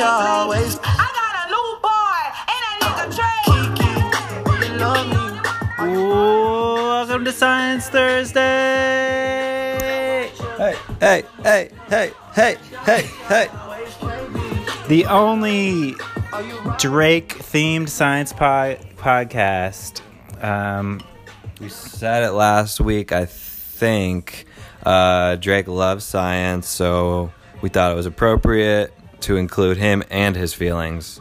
always. I got a new boy, and that nigga Trey. Kiki, you love me. Welcome to Science Thursday. Hey. The only Drake-themed science podcast. We said it last week, I think. Drake loves science, so we thought it was appropriate to include him and his feelings.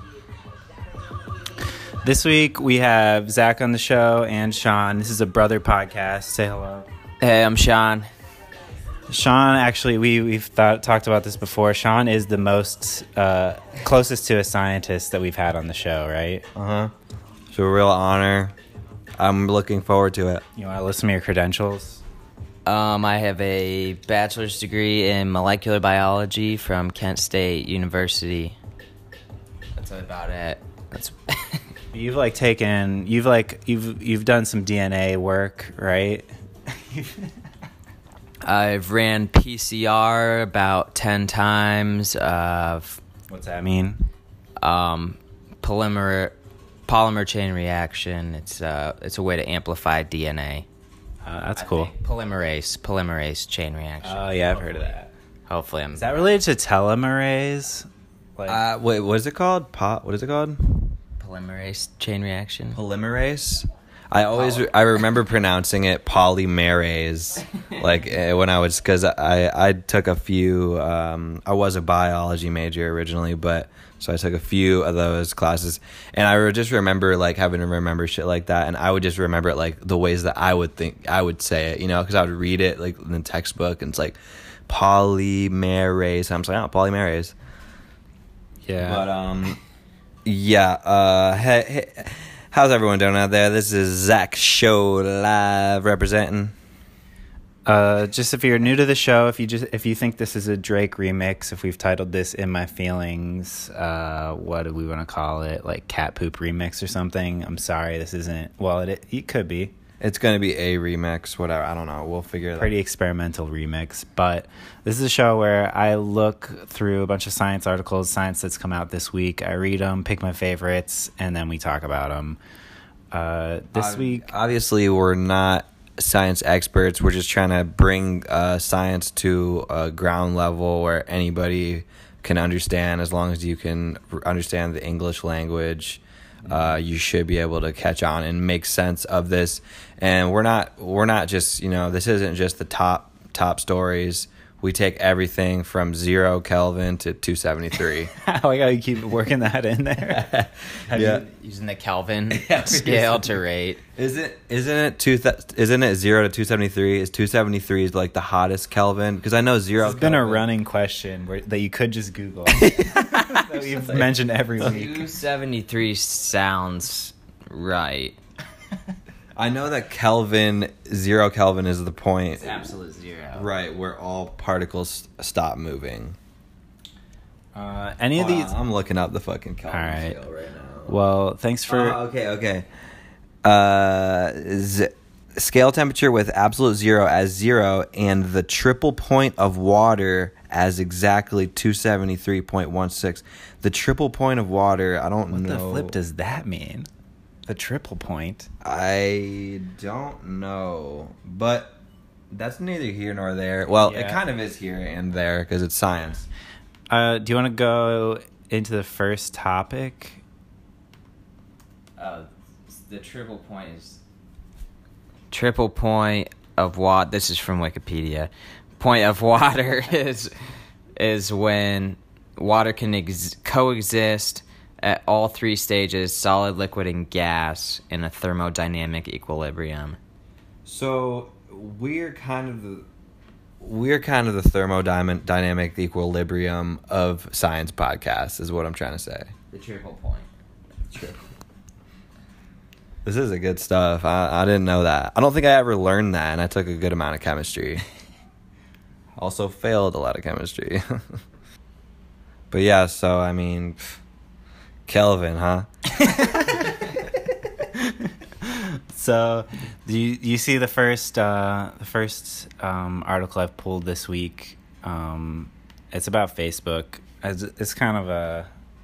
This week we have Zach on the show and Sean. This is a brother podcast. Say hello. Hey, I'm Sean. Sean, actually, we've talked about this before. Sean is the most closest to a scientist that we've had on the show, right? It's a real honor. I'm looking forward to it. You want to listen to your credentials? I have a bachelor's degree in molecular biology from Kent State University. That's about it. You've done some DNA work, right? I've ran PCR about 10 times. What's that mean? Polymer chain reaction. It's a way to amplify DNA. That's cool. Polymerase chain reaction. Oh yeah, I've heard of that. Hopefully, Is that related to telomerase? Wait, what is it called? What is it called? Polymerase chain reaction. Polymerase? I remember pronouncing it polymerase, when I was, because I took a few, I was a biology major originally, so I took a few of those classes, and I just remember, having to remember shit like that, and I would just remember it, the ways that I would say it, because I would read it, in the textbook, and it's polymerase, I'm just like, oh, polymerase. Yeah. But, hey, how's everyone doing out there? This is Zach Show Live representing. Just if you're new to the show, if you think this is a Drake remix, if we've titled this "In My Feelings," what do we want to call it? Cat poop remix or something? I'm sorry, this isn't. Well, it could be. It's gonna be a remix, whatever. I don't know. We'll figure it out. Pretty experimental remix, but this is a show where I look through a bunch of science articles, science that's come out this week. I read them, pick my favorites, and then we talk about them. This week, obviously, we're not science experts. We're just trying to bring science to a ground level where anybody can understand. As long as you can understand the English language, you should be able to catch on and make sense of this. And we're not just, this isn't just the top stories. We take everything from 0 Kelvin to 273. I like how you keep working that in there. Using the Kelvin scale to rate. Isn't it 0 to 273? Is 273 the hottest Kelvin? Because I know 0. It's been a running question that you could just Google. That we've mentioned every week. 273 sounds right. I know that 0 Kelvin is the point. It's absolute zero. Right, where all particles stop moving. Any of these? I'm looking up the fucking Kelvin scale right now. Well, thanks for... Okay. Scale temperature with absolute zero as 0 and the triple point of water as exactly 273.16. The triple point of water, I don't know. What the flip does that mean? The triple point? I don't know, but that's neither here nor there. Well, yeah. It kind of is here and there because it's science. Do you want to go into the first topic? The triple point is... Triple point of water... This is from Wikipedia. Point of water is when water can coexist at all three stages, solid, liquid, and gas, in a thermodynamic equilibrium. So we're kind of the thermodynamic equilibrium of science podcasts, is what I'm trying to say. The triple point. This is a good stuff. I didn't know that. I don't think I ever learned that, and I took a good amount of chemistry. Also failed a lot of chemistry. But yeah, so I mean, Kelvin, huh? So, do you see the first article I've pulled this week? It's about Facebook. It's kind of a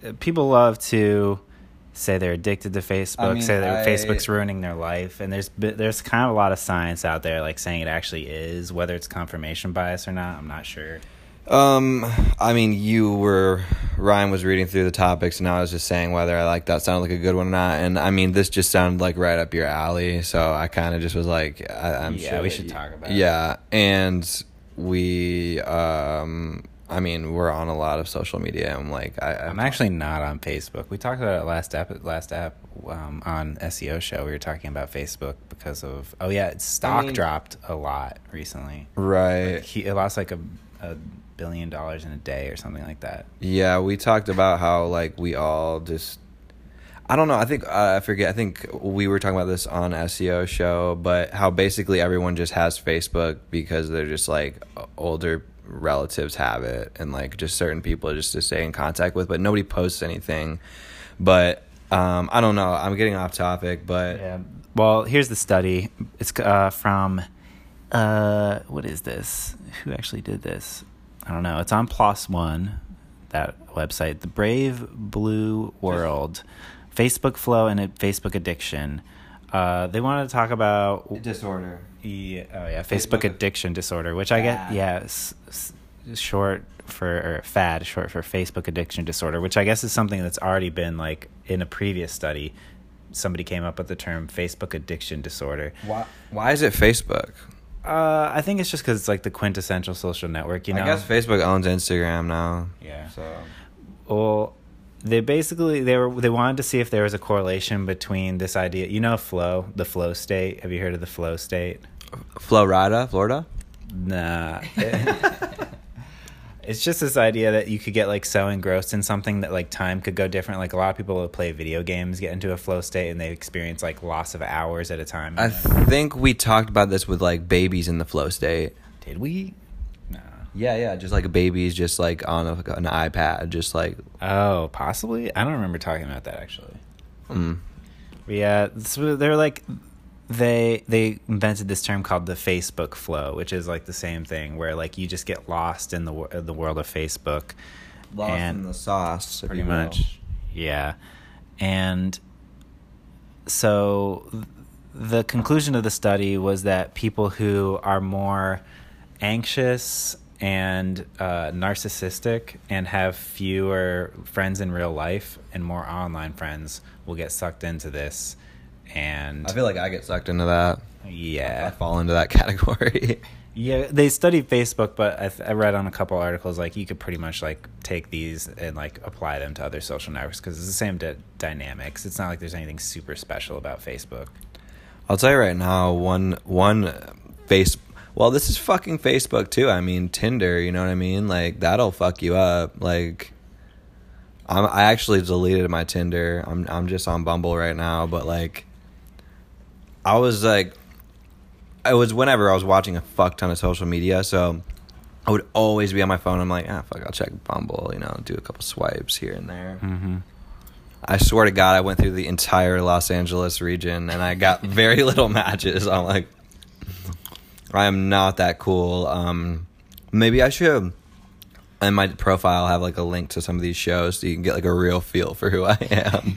people love to say they're addicted to Facebook, I mean, say that Facebook's ruining their life, and there's kind of a lot of science out there like saying it actually is. Whether it's confirmation bias or not, I'm not sure. I mean, Ryan was reading through the topics, and I was just saying whether I like that sounded like a good one or not. And I mean, this just sounded like right up your alley, so I kind of just was like, I'm sure we should talk about it. Yeah, and we, I mean, we're on a lot of social media. I'm like, I'm actually not on Facebook. We talked about it last app on SEO show. We were talking about Facebook because of stock dropped a lot recently. Right. Like it lost like a $1 billion in a day or something like that. Yeah, we talked about how like we all just, I don't know. I think I forget. I think we were talking about this on SEO show, but how basically everyone just has Facebook because they're just like older relatives have it, and like just certain people just to stay in contact with, but nobody posts anything. But I don't know. I'm getting off topic, but yeah. Well, here's the study. It's from what is this? Who actually did this? I don't know. It's on PLOS One, that website. The Brave Blue World, Facebook flow and Facebook addiction. They wanted to talk about disorder. Facebook addiction disorder, which I get, short for Facebook addiction disorder, which I guess is something that's already been like in a previous study. Somebody came up with the term Facebook addiction disorder. Why is it Facebook? I think it's just because it's like the quintessential social network, you know? I guess Facebook owns Instagram now. Yeah. So, well, they wanted to see if there was a correlation between this idea, the flow state. Have you heard of the flow state? Florida? Nah. It's just this idea that you could get like so engrossed in something that like time could go different. Like a lot of people who play video games get into a flow state and they experience like loss of hours at a time. I think we talked about this with like babies in the flow state. Did we? No. Yeah, just like babies just like on an iPad, just like. Oh, possibly? I don't remember talking about that actually. Yeah, so they're like. They invented this term called the Facebook flow, which is like the same thing where like you just get lost in the world of Facebook, lost in the sauce, pretty much. Yeah, and so the conclusion of the study was that people who are more anxious and narcissistic and have fewer friends in real life and more online friends will get sucked into this. And I feel like I get sucked into that. Yeah. I fall into that category. Yeah, they studied Facebook, but I read on a couple articles like you could pretty much like take these and like apply them to other social networks because it's the same dynamics. It's not like there's anything super special about Facebook. I'll tell you right now, well, this is fucking Facebook too. I mean, Tinder, you know what I mean? Like that'll fuck you up. Like I actually deleted my Tinder. I'm just on Bumble right now, but like I was like, it was whenever I was watching a fuck ton of social media, so I would always be on my phone. I'm like, fuck, I'll check Bumble, do a couple swipes here and there. Mm-hmm. I swear to God, I went through the entire Los Angeles region, and I got very little matches. I'm like, I am not that cool. Maybe I should, in my profile, have like a link to some of these shows so you can get like a real feel for who I am.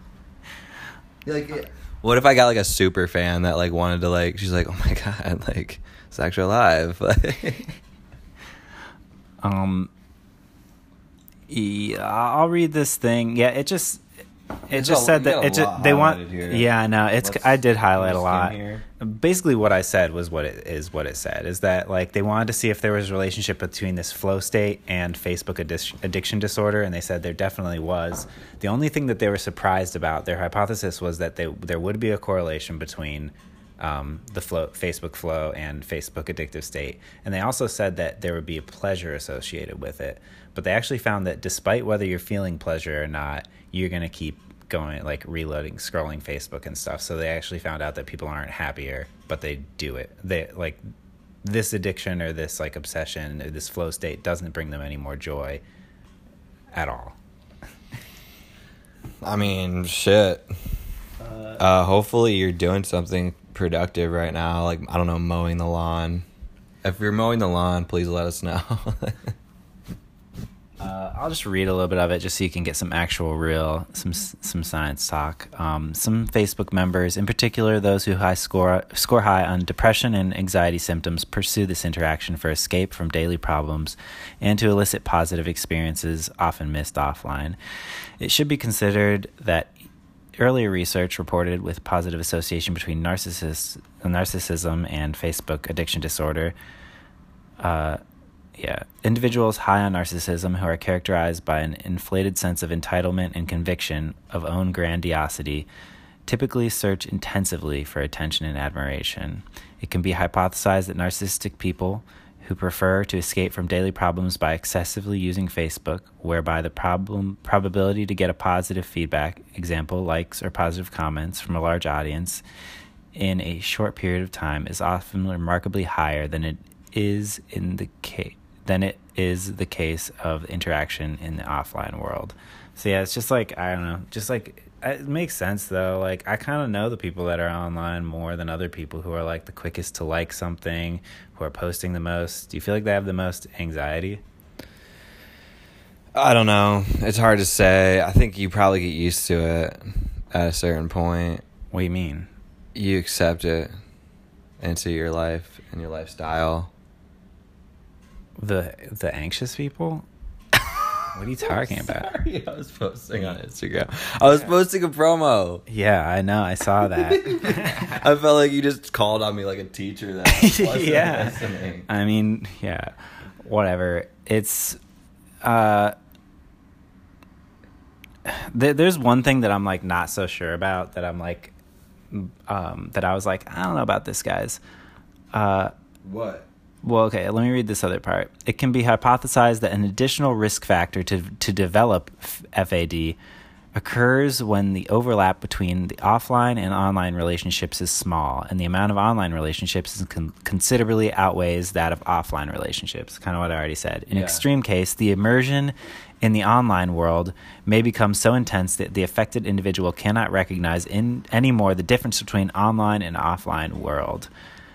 What if I got like a super fan that like wanted to like, she's like, oh my God, like it's actually alive. Yeah, I'll read this thing. Yeah, it just said that they want. Here. Yeah, I know. I did highlight a lot. Basically, what I said was what it said is that like they wanted to see if there was a relationship between this flow state and Facebook addiction disorder, and they said there definitely was. The only thing that they were surprised about, their hypothesis was that there would be a correlation between the Facebook flow and Facebook addictive state, and they also said that there would be a pleasure associated with it. But they actually found that despite whether you're feeling pleasure or not, you're going to keep going, like reloading, scrolling Facebook and stuff. So they actually found out that people aren't happier, but they do it. They like this addiction or this like obsession or this flow state doesn't bring them any more joy at all. I mean, shit. Hopefully you're doing something productive right now. Like, I don't know, mowing the lawn. If you're mowing the lawn, please let us know. I'll just read a little bit of it just so you can get some actual real, some science talk. Some Facebook members, in particular those who score high on depression and anxiety symptoms, pursue this interaction for escape from daily problems and to elicit positive experiences often missed offline. It should be considered that earlier research reported with positive association between narcissism and Facebook addiction disorder. Individuals high on narcissism who are characterized by an inflated sense of entitlement and conviction of own grandiosity typically search intensively for attention and admiration. It can be hypothesized that narcissistic people who prefer to escape from daily problems by excessively using Facebook, whereby the probability to get a positive feedback, example, likes or positive comments from a large audience in a short period of time is often remarkably higher than it is the case of interaction in the offline world. So yeah, it's just like, I don't know, just like, it makes sense though. Like, I kind of know the people that are online more than other people who are like the quickest to like something, who are posting the most. Do you feel like they have the most anxiety? I don't know. It's hard to say. I think you probably get used to it at a certain point. What do you mean? You accept it into your life and your lifestyle. The anxious people? What are you talking about? Sorry, I was posting on Instagram. I was posting a promo. Yeah, I know. I saw that. I felt like you just called on me like a teacher that wasn't listening. I mean, yeah. Whatever. It's there's one thing that I'm like not so sure about, that I'm like that I was like, I don't know about this, guys. What? Well, okay, let me read this other part. It can be hypothesized that an additional risk factor to develop FAD occurs when the overlap between the offline and online relationships is small, and the amount of online relationships considerably outweighs that of offline relationships, kind of what I already said. In extreme case, the immersion in the online world may become so intense that the affected individual cannot recognize anymore the difference between online and offline world.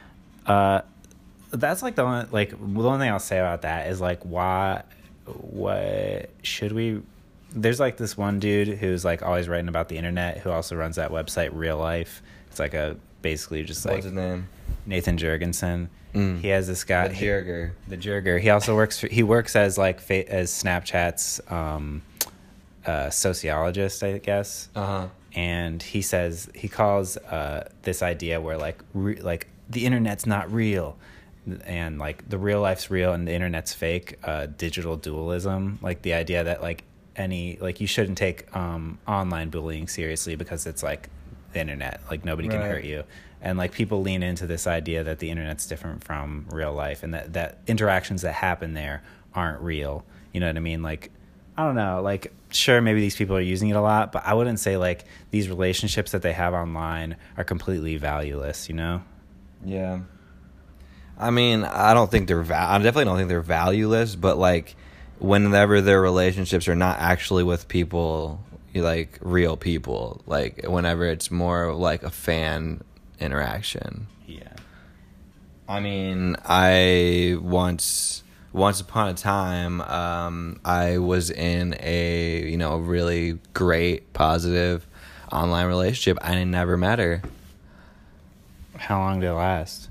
That's like the only thing I'll say about that is like, what should we? There's like this one dude who's like always writing about the internet, who also runs that website Real Life. It's like basically just like, what's his name? Nathan Jurgensen. He has this guy, the Jurger. He also works as like as Snapchat's sociologist, I guess. And he calls this idea where like the internet's not real, and like the real life's real and the internet's fake, digital dualism. Like the idea that like you shouldn't take online bullying seriously because it's like the internet, like nobody can hurt you, and like people lean into this idea that the internet's different from real life, and that interactions that happen there aren't real. You know what I mean? Like, I don't know, like, sure, maybe these people are using it a lot, but I wouldn't say like these relationships that they have online are completely valueless, you know? Yeah. I mean, I definitely don't think they're valueless, but like whenever their relationships are not actually with people, like real people, like whenever it's more like a fan interaction. Yeah. I mean, I once upon a time, I was in a really great, positive online relationship. I never met her. How long did it last?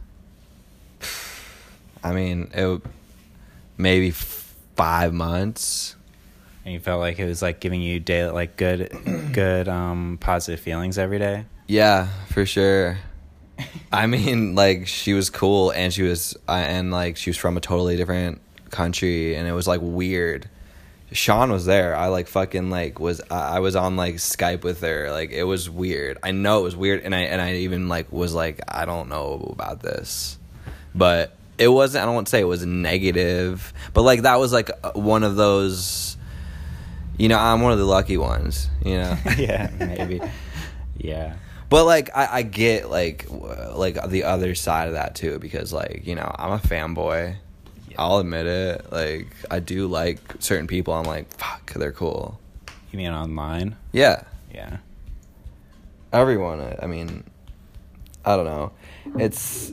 I mean, maybe 5 months. And you felt like it was like giving you daily, like good positive feelings every day? Yeah, for sure. I mean, like, she was cool, and she was from a totally different country, and it was like weird. Sean was there. I like fucking like I was on like Skype with her. Like, it was weird. I know it was weird, and I even like was like, I don't know about this, but it wasn't. I don't want to say it was negative, but like that was like one of those. I'm one of the lucky ones. Yeah, maybe. Yeah. But like I get like the other side of that too, because like I'm a fanboy. Yeah. I'll admit it. Like, I do like certain people. I'm like, fuck, they're cool. You mean online? Yeah. Yeah. Everyone. I mean, I don't know. It's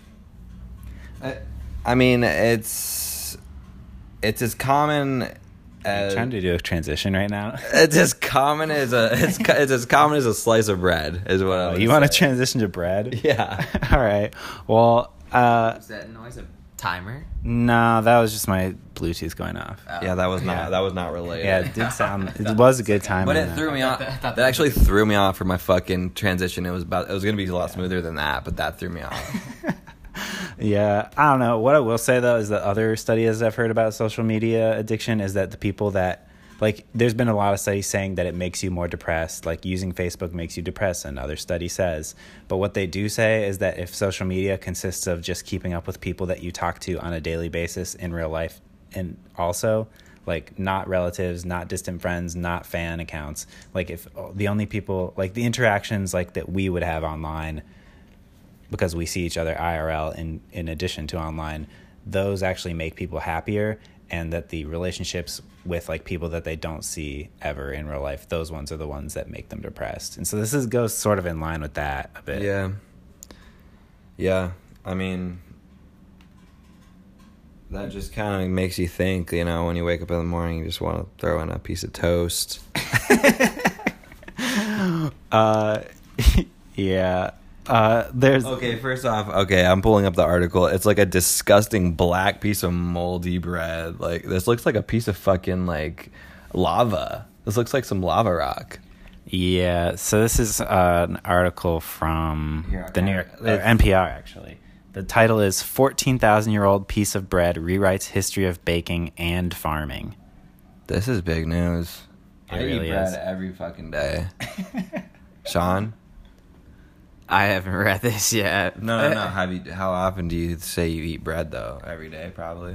as common Trying to do a transition right now. It's as common as it's as common as a slice of bread. Is what I You want to transition to bread? Yeah. All right. Well, Is that noise a timer? no, that was just my Bluetooth going off. Yeah, that was not related. Yeah, it did sound. It was a good time. But it threw me off. That actually threw me off for my fucking transition. It was gonna be a lot smoother than that, but that threw me off. Yeah, I don't know. What I will say though is that other studies I've heard about social media addiction is that the people that like, there's been a lot of studies saying that it makes you more depressed. Like using Facebook makes you depressed, another study says. But what they do say is that if social media consists of just keeping up with people that you talk to on a daily basis in real life, and also like not relatives, not distant friends, not fan accounts, like if the only people, like the interactions like that we would have online because we see each other IRL in addition to online, those actually make people happier, and that the relationships with like people that they don't see ever in real life, those ones are the ones that make them depressed. And so this goes sort of in line with that a bit. Yeah. I mean, that just kind of makes you think, you know, when you wake up in the morning, you just want to throw in a piece of toast. Yeah. There's Okay, first off, I'm pulling up the article. It's like a disgusting black piece of moldy bread. Like, this looks like a piece of fucking, like, lava. This looks like some lava rock. Yeah, so this is an article from the New York NPR, actually. The title is 14,000-Year-Old Piece of Bread Rewrites History of Baking and Farming. This is big news. It I really eat bread is. every fucking day. Sean? I haven't read this yet. No. How often do you say you eat bread, though? Every day, probably?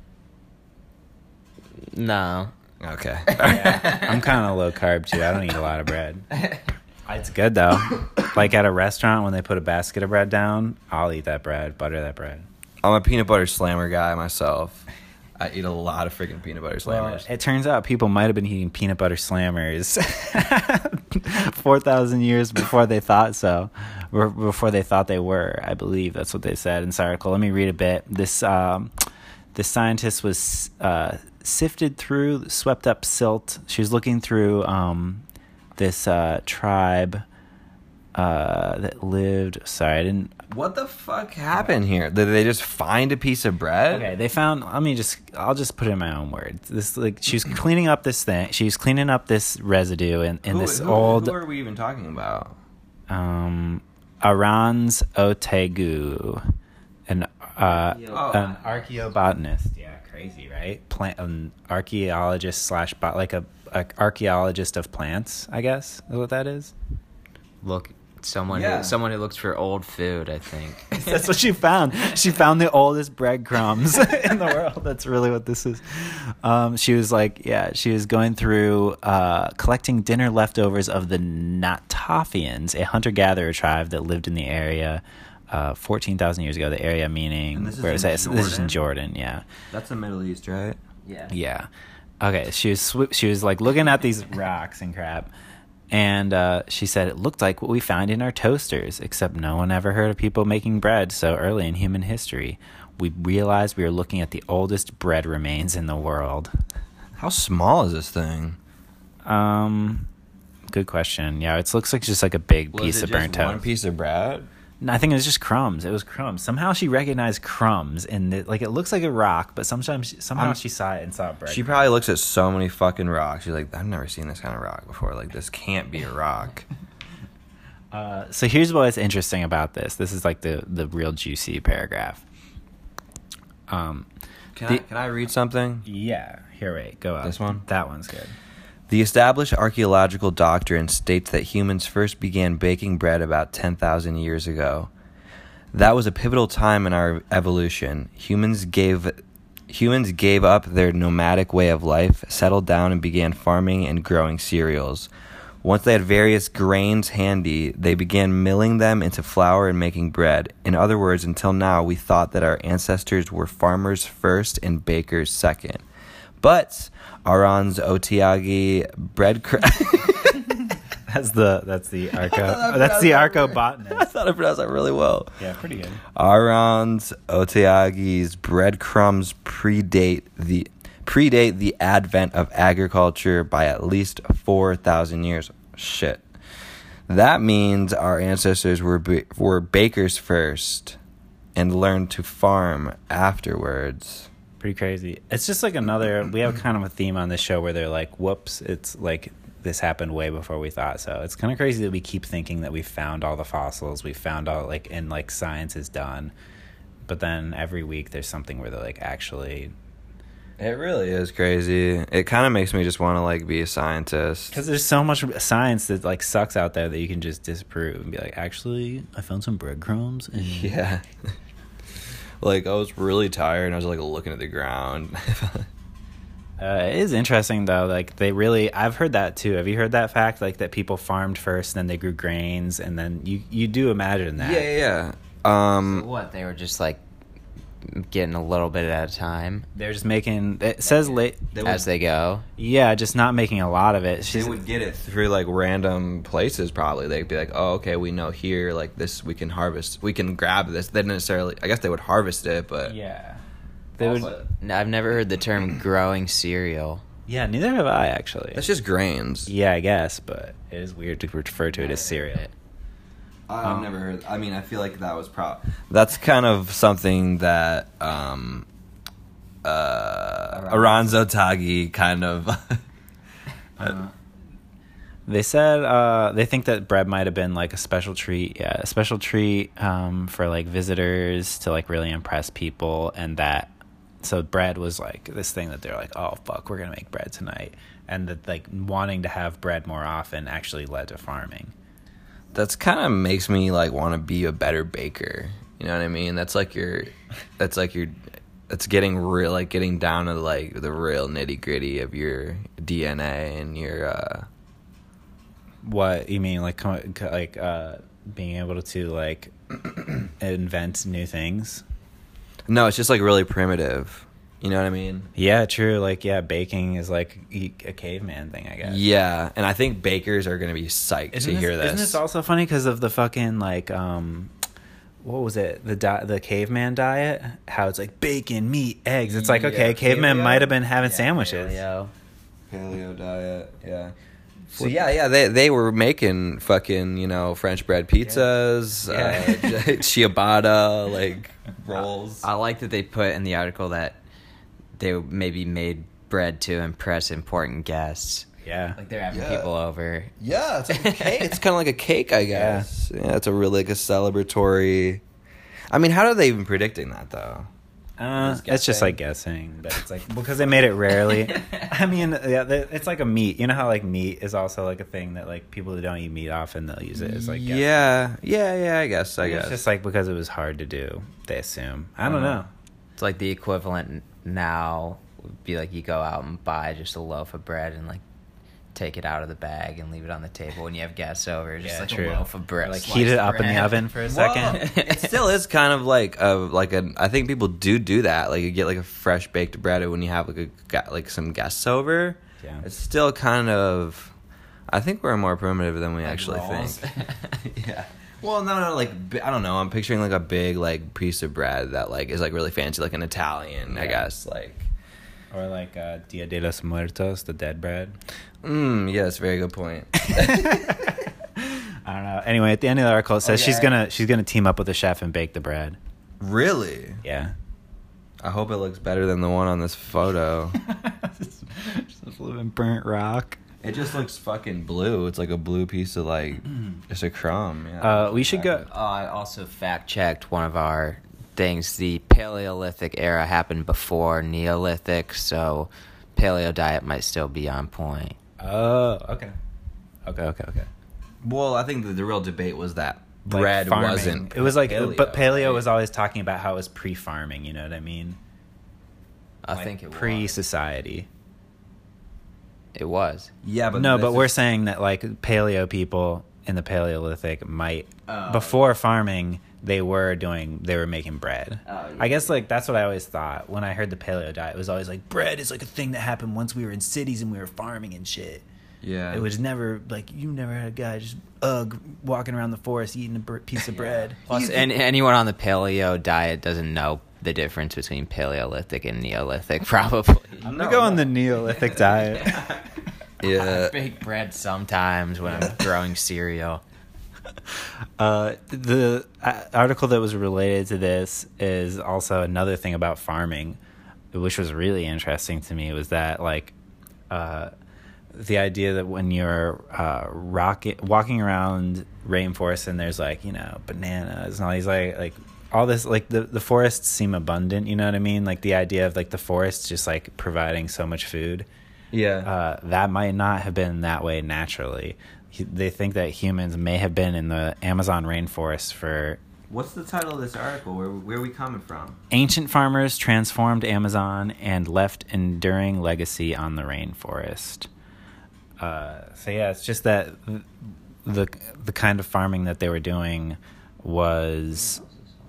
No. Okay. I'm kind of low carb, too. I don't eat a lot of bread. It's good, though. Like at a restaurant, when they put a basket of bread down, I'll eat that bread, butter that bread. I'm a peanut butter slammer guy myself. I eat a lot of freaking peanut butter slammers. Well, it turns out people might have been eating peanut butter slammers 4,000 years before they thought so, or before they thought they were. I believe that's what they said in this article. Let me read a bit. This scientist was swept up silt. She was looking through this tribe that lived. Sorry, I didn't. What the fuck happened here? Did they just find a piece of bread? Okay, they found. I'll just put it in my own words. This, like, she was cleaning up this thing. She was cleaning up this residue in this old. Who are we even talking about? Aranz Otegu, an archaeobotanist. Yeah, crazy, right? An archaeologist / like a archaeologist of plants, I guess is what that is. Someone who looks for old food, I think. That's what she found. She found the oldest breadcrumbs in the world. That's really what this is. She was going through collecting dinner leftovers of the Natafians, a hunter-gatherer tribe that lived in the area 14,000 years ago. The area meaning, where is that? This is in Jordan, yeah. That's the Middle East, right? Yeah. Yeah. Okay, she was like looking at these rocks and crap. And she said, it looked like what we found in our toasters, except no one ever heard of people making bread so early in human history. We realized we were looking at the oldest bread remains in the world. How small is this thing? Good question. Yeah, it looks like just like a big piece of burnt toast. One piece of bread? No, I think it was just crumbs. It was crumbs. Somehow she recognized crumbs, and it looks like a rock, but somehow she saw it and saw bread. She probably looks at so many fucking rocks. She's like, I've never seen this kind of rock before. Like, this can't be a rock. So here's what's interesting about this. This is like the real juicy paragraph. Can I read something? Yeah. Here, wait. Go up. This one? That one's good. The established archaeological doctrine states that humans first began baking bread about 10,000 years ago. That was a pivotal time in our evolution. Humans gave up their nomadic way of life, settled down, and began farming and growing cereals. Once they had various grains handy, they began milling them into flour and making bread. In other words, until now, we thought that our ancestors were farmers first and bakers second. But Aranz Otegu breadcrumb. That's the archaeobotanist. I thought I pronounced that really well. Yeah, pretty good. Aranz Otegu's breadcrumbs predate predate the advent of agriculture by at least 4,000 years. Shit. That means our ancestors were bakers first and learned to farm afterwards. Pretty crazy. It's just like another, we have kind of a theme on this show where they're like, whoops, it's like this happened way before we thought so. It's kind of crazy that we keep thinking that we found all the fossils, we found all like, and like science is done. But then every week there's something where they're like actually... It really is crazy. It kind of makes me just want to like be a scientist. Because there's so much science that like sucks out there that you can just disprove and be like, actually, I found some breadcrumbs. And Yeah. Like, I was really tired and I was like looking at the ground. It is interesting though. Like they really, I've heard that too. Have you heard that fact? Like that people farmed first, then they grew grains, and then you do imagine that. Yeah. What, they were just like getting a little bit at a time They're just making. It says late as they go. Yeah, just not making a lot of it. They would get it through like random places. Probably they'd be like, "Oh, okay, we know here like this. We can harvest. We can grab this." They didn't necessarily. I guess they would harvest it, but Yeah. They would. I've never heard the term growing cereal. Yeah, neither have I actually. that's just grains. Yeah, I guess, but it is weird to refer to it as cereal. I've never heard. I mean, I feel like that was that's kind of something that Aranzo Tagi kind of. They said they think that bread might have been like a special treat. Yeah, a special treat for like visitors to like really impress people, and that so bread was like this thing that they're like, oh fuck, we're gonna make bread tonight, and that like wanting to have bread more often actually led to farming. That's kind of makes me like want to be a better baker. You know what I mean? That's getting real, like getting down to like the real nitty gritty of your DNA and your. What you mean, like being able to like invent new things? No, it's just like really primitive. You know what I mean? Yeah, true. Like, yeah, baking is like a caveman thing, I guess. Yeah, and I think bakers are gonna be psyched to hear this. Isn't this also funny because of the fucking like what was it, the caveman diet? How it's like bacon, meat, eggs. It's like, okay, cavemen might have been having sandwiches. Paleo diet, yeah. So yeah, they were making fucking French bread pizzas, ciabatta, like rolls. I like that they put in the article that they maybe made bread to impress important guests. Yeah, like they're having people over. Yeah, it's like a cake. It's kind of like a cake, I guess. Yeah, it's a really like a celebratory. I mean, how are they even predicting that though? It's just like guessing, but it's like because they made it rarely. I mean, yeah, it's like a meat. You know how like meat is also like a thing that like people who don't eat meat often they'll use it as like guessing. Yeah. I guess. It's just like because it was hard to do. They assume. I don't know. It's like the equivalent now would be like you go out and buy just a loaf of bread and like take it out of the bag and leave it on the table when you have guests over. Just like true. A loaf of bread. Or like heat it up in the oven for a second. It still is kind of like I think people do that. Like you get like a fresh baked bread when you have like some guests over. Yeah. It's still kind of. I think we're more primitive than we actually think. Yeah. Well, no, like I don't know. I'm picturing like a big like piece of bread that like is like really fancy, like an Italian, I guess, like. Or like Dia de los Muertos, the dead bread. Yes, very good point. I don't know. Anyway, at the end of the article, it says she's gonna team up with a chef and bake the bread. Really? Yeah. I hope it looks better than the one on this photo. Just living burnt rock. It just looks fucking blue. It's like a blue piece of like just a crumb. Yeah. We should go. I also fact checked one of our things. The Paleolithic era happened before Neolithic, so paleo diet might still be on point. Oh, okay. Well, I think the real debate was that Like bread farming. wasn't. It was like, but paleo right? was always talking about how it was pre-farming. You know what I mean? I think it was. Pre-society. It was. Yeah, but No, but we're saying that like paleo people in the Paleolithic might before farming they were making bread. I guess like that's what I always thought when I heard the paleo diet. It was always like bread is like a thing that happened once we were in cities and we were farming and shit. Yeah. It was never like you never had a guy just walking around the forest eating a piece of bread. Plus, and anyone on the paleo diet doesn't know the difference between Paleolithic and Neolithic, probably. I'm gonna go on the Neolithic diet. Yeah. I bake bread sometimes when I'm growing cereal. The article that was related to this is also another thing about farming, which was really interesting to me, was that like the idea that when you're walking around rainforest and there's like, you know, bananas and all these like all this, like the forests seem abundant, you know what I mean? Like the idea of like the forest just like providing so much food. Yeah. That might not have been that way naturally. They think that humans may have been in the Amazon rainforest for... What's the title of this article? Where are we coming from? Ancient farmers transformed Amazon and left enduring legacy on the rainforest. So yeah, it's just that the kind of farming that they were doing was...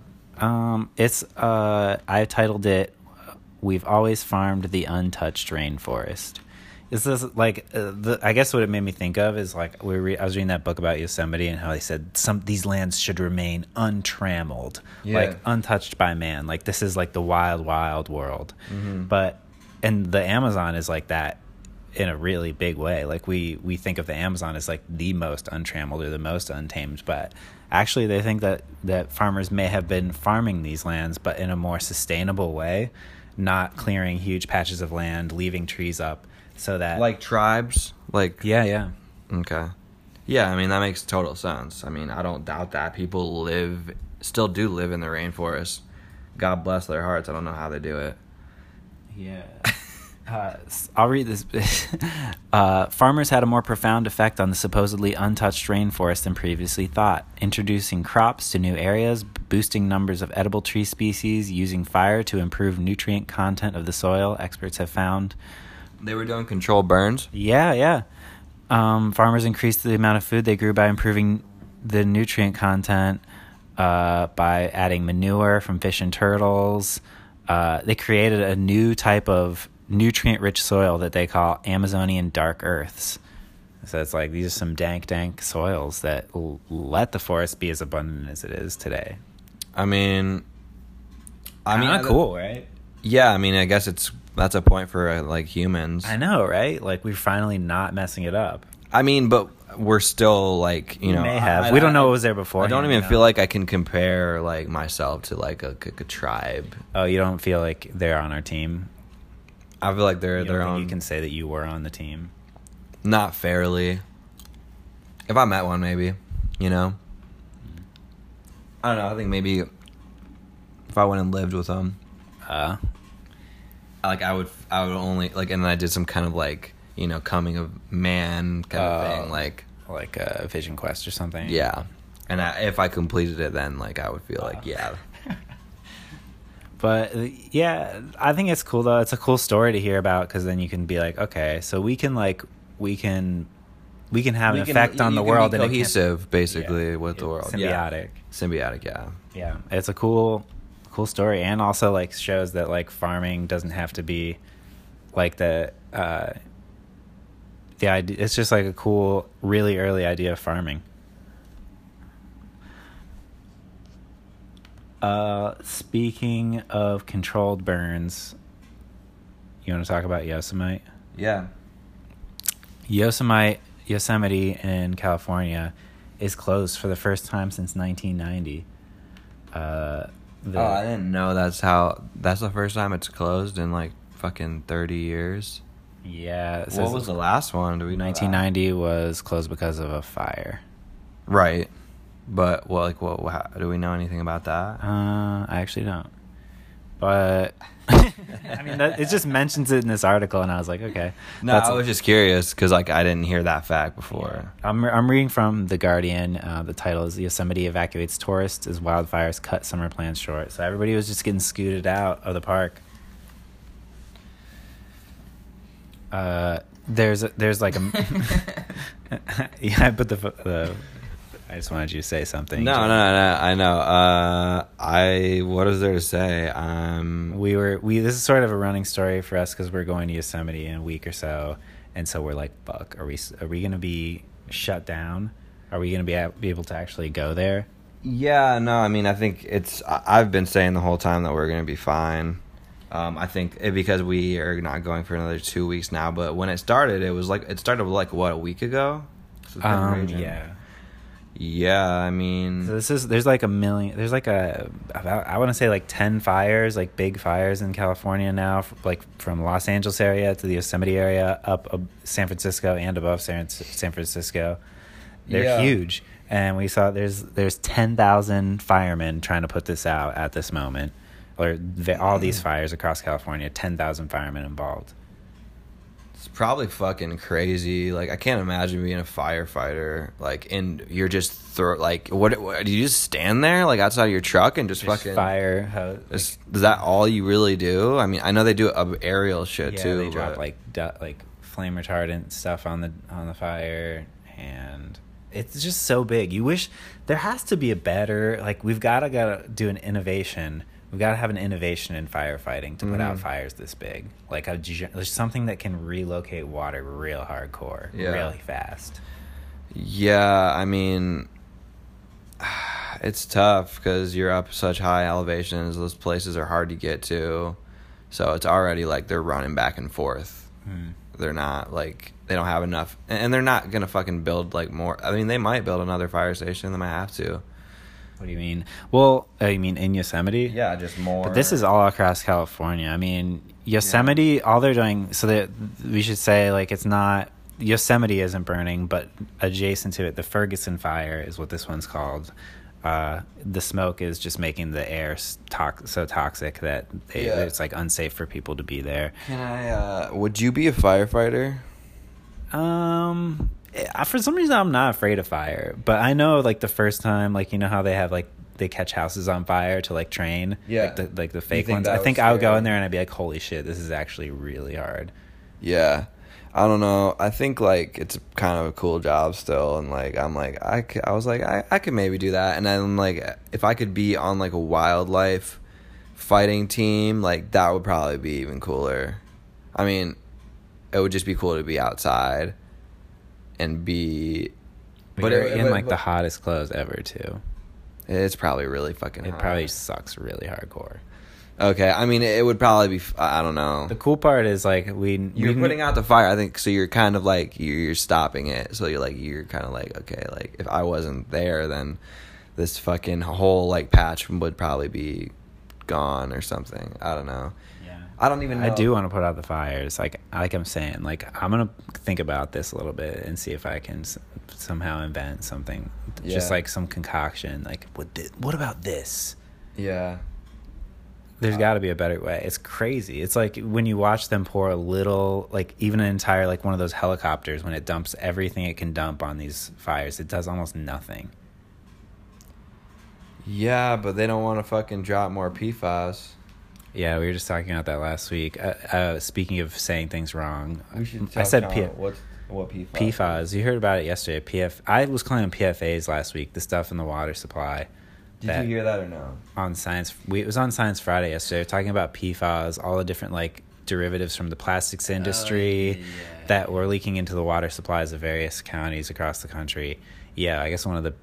I titled it, "We've Always Farmed the Untouched Rainforest." Is this like I guess what it made me think of is like I was reading that book about Yosemite and how they said these lands should remain untrammeled, like untouched by man. Like this is like the wild, wild world. Mm-hmm. And the Amazon is like that in a really big way. Like we think of the Amazon as like the most untrammeled or the most untamed, but actually they think that farmers may have been farming these lands, but in a more sustainable way, not clearing huge patches of land, leaving trees up. So that like tribes, like yeah. Okay. Yeah, I mean that makes total sense. I mean, I don't doubt that people still do live in the rainforest. God bless their hearts. I don't know how they do it. Yeah. I'll read this. Farmers had a more profound effect on the supposedly untouched rainforest than previously thought, introducing crops to new areas, boosting numbers of edible tree species, using fire to improve nutrient content of the soil, experts have found. They were doing controlled burns? Yeah. Farmers increased the amount of food they grew by improving the nutrient content, by adding manure from fish and turtles. They created a new type of nutrient-rich soil that they call Amazonian dark earths. So it's like these are some dank soils that let the forest be as abundant as it is today. I mean, cool, right? Yeah, I mean, I guess that's a point for like humans. I know, right? Like we're finally not messing it up. I mean, but we're still like, you know, may have. We don't know what was there before. I don't even feel like I can compare like myself to like a tribe. Oh, you don't feel like they're on our team? I feel like they're their own. You can say that you were on the team. Not fairly. If I met one, maybe, you know. I don't know. I think maybe if I went and lived with them, like I would only like, and then I did some kind of like, you know, coming of man kind of thing, like a Vision Quest or something. Yeah, and if I completed it, then like I would feel like yeah. But yeah, I think it's cool though. It's a cool story to hear about because then you can be like, okay, so we can have an effect on the world and cohesive, basically, with the world. Symbiotic. Yeah. It's a cool story, and also like shows that like farming doesn't have to be like the idea. It's just like a cool, really early idea of farming. Speaking of controlled burns, you want to talk about Yosemite? Yeah. Yosemite in California is closed for the first time since 1990. I didn't know that's the first time it's closed in like fucking 30 years. Yeah. What was the last one? 1990 was closed because of a fire. Right. But do we know anything about that? I actually don't. But I mean, it just mentions it in this article, and I was like, okay. No, I was just curious because like I didn't hear that fact before. I'm reading from The Guardian. The title is "Yosemite Evacuates Tourists as Wildfires Cut Summer Plans Short." So everybody was just getting scooted out of the park. There's like a yeah. I put the. I just wanted you to say something. No. I know. What is there to say? This is sort of a running story for us because we're going to Yosemite in a week or so, and so we're like, fuck, are we gonna be shut down? Are we gonna be able to actually go there? Yeah, no, I mean, I think I've been saying the whole time that we're going to be fine. I think because we are not going for another 2 weeks now, but when it started, it started what, a week ago? So it's been raging. Yeah, I mean, so there's like I want to say like 10 fires, like big fires in California now, like from Los Angeles area to the Yosemite area, up San Francisco and above San Francisco. They're huge. And we saw there's 10,000 firemen trying to put this out at this moment, or all these fires across California. 10,000 firemen involved. It's probably fucking crazy. Like, I can't imagine being a firefighter. Like, and you're just what do you just stand there like outside your truck and just fucking fire hose? Is that all you really do? I mean, I know they do aerial shit too. They drop like flame retardant stuff on the fire, and it's just so big. You wish there has to be a better, like, we've got to do an innovation. We've got to have an innovation in firefighting to put out fires this big. Like, there's something that can relocate water real hardcore, really fast. Yeah, I mean, it's tough because you're up such high elevations. Those places are hard to get to. So it's already like they're running back and forth. They're not like, they don't have enough, and they're not gonna fucking build like more. I mean, they might build another fire station. They might have to. What do you mean? Well, you mean in Yosemite? Yeah, just more. But this is all across California. I mean, Yosemite, all they're doing, so that we should say, like, it's not, Yosemite isn't burning, but adjacent to it, the Ferguson fire is what this one's called. The smoke is just making the air so toxic that it's like unsafe for people to be there. Would you be a firefighter? For some reason I'm not afraid of fire, but I know, like, the first time, like, you know how they have, like, they catch houses on fire to, like, train, like the fake ones. I think I would go in there and I'd be like, holy shit, this is actually really hard. Yeah, I don't know. I think, like, it's kind of a cool job still, and, like, I'm like, I was like, I could maybe do that, and then, like, if I could be on, like, a wildlife fighting team, like, that would probably be even cooler. I mean, it would just be cool to be outside and be, but you're in like the hottest clothes ever too. It's probably really fucking hot. It probably sucks really hardcore. Okay, I mean, it would probably be, I don't know. The cool part is, like, you're putting out the fire, I think, so you're kind of like, you're stopping it, so you're kind of like, okay, like, if I wasn't there, then this fucking whole, like, patch would probably be gone or something. I don't know. I don't even know. I do want to put out the fires. Like I'm saying, like, I'm going to think about this a little bit and see if I can somehow invent something. Just like some concoction. Like, what about this? Yeah. There's got to be a better way. It's crazy. It's like when you watch them pour a little, like, even an entire, like, one of those helicopters, when it dumps everything it can dump on these fires, it does almost nothing. Yeah, but they don't want to fucking drop more PFAS. Yeah, we were just talking about that last week. Speaking of saying things wrong, I said what PFAS? PFAS. You heard about it yesterday. I was calling them PFAs last week. The stuff in the water supply. Did you hear that or no? On Science, it was on Science Friday yesterday. Talking about PFAS, all the different, like, derivatives from the plastics industry that were leaking into the water supplies of various counties across the country. Yeah, I guess one of the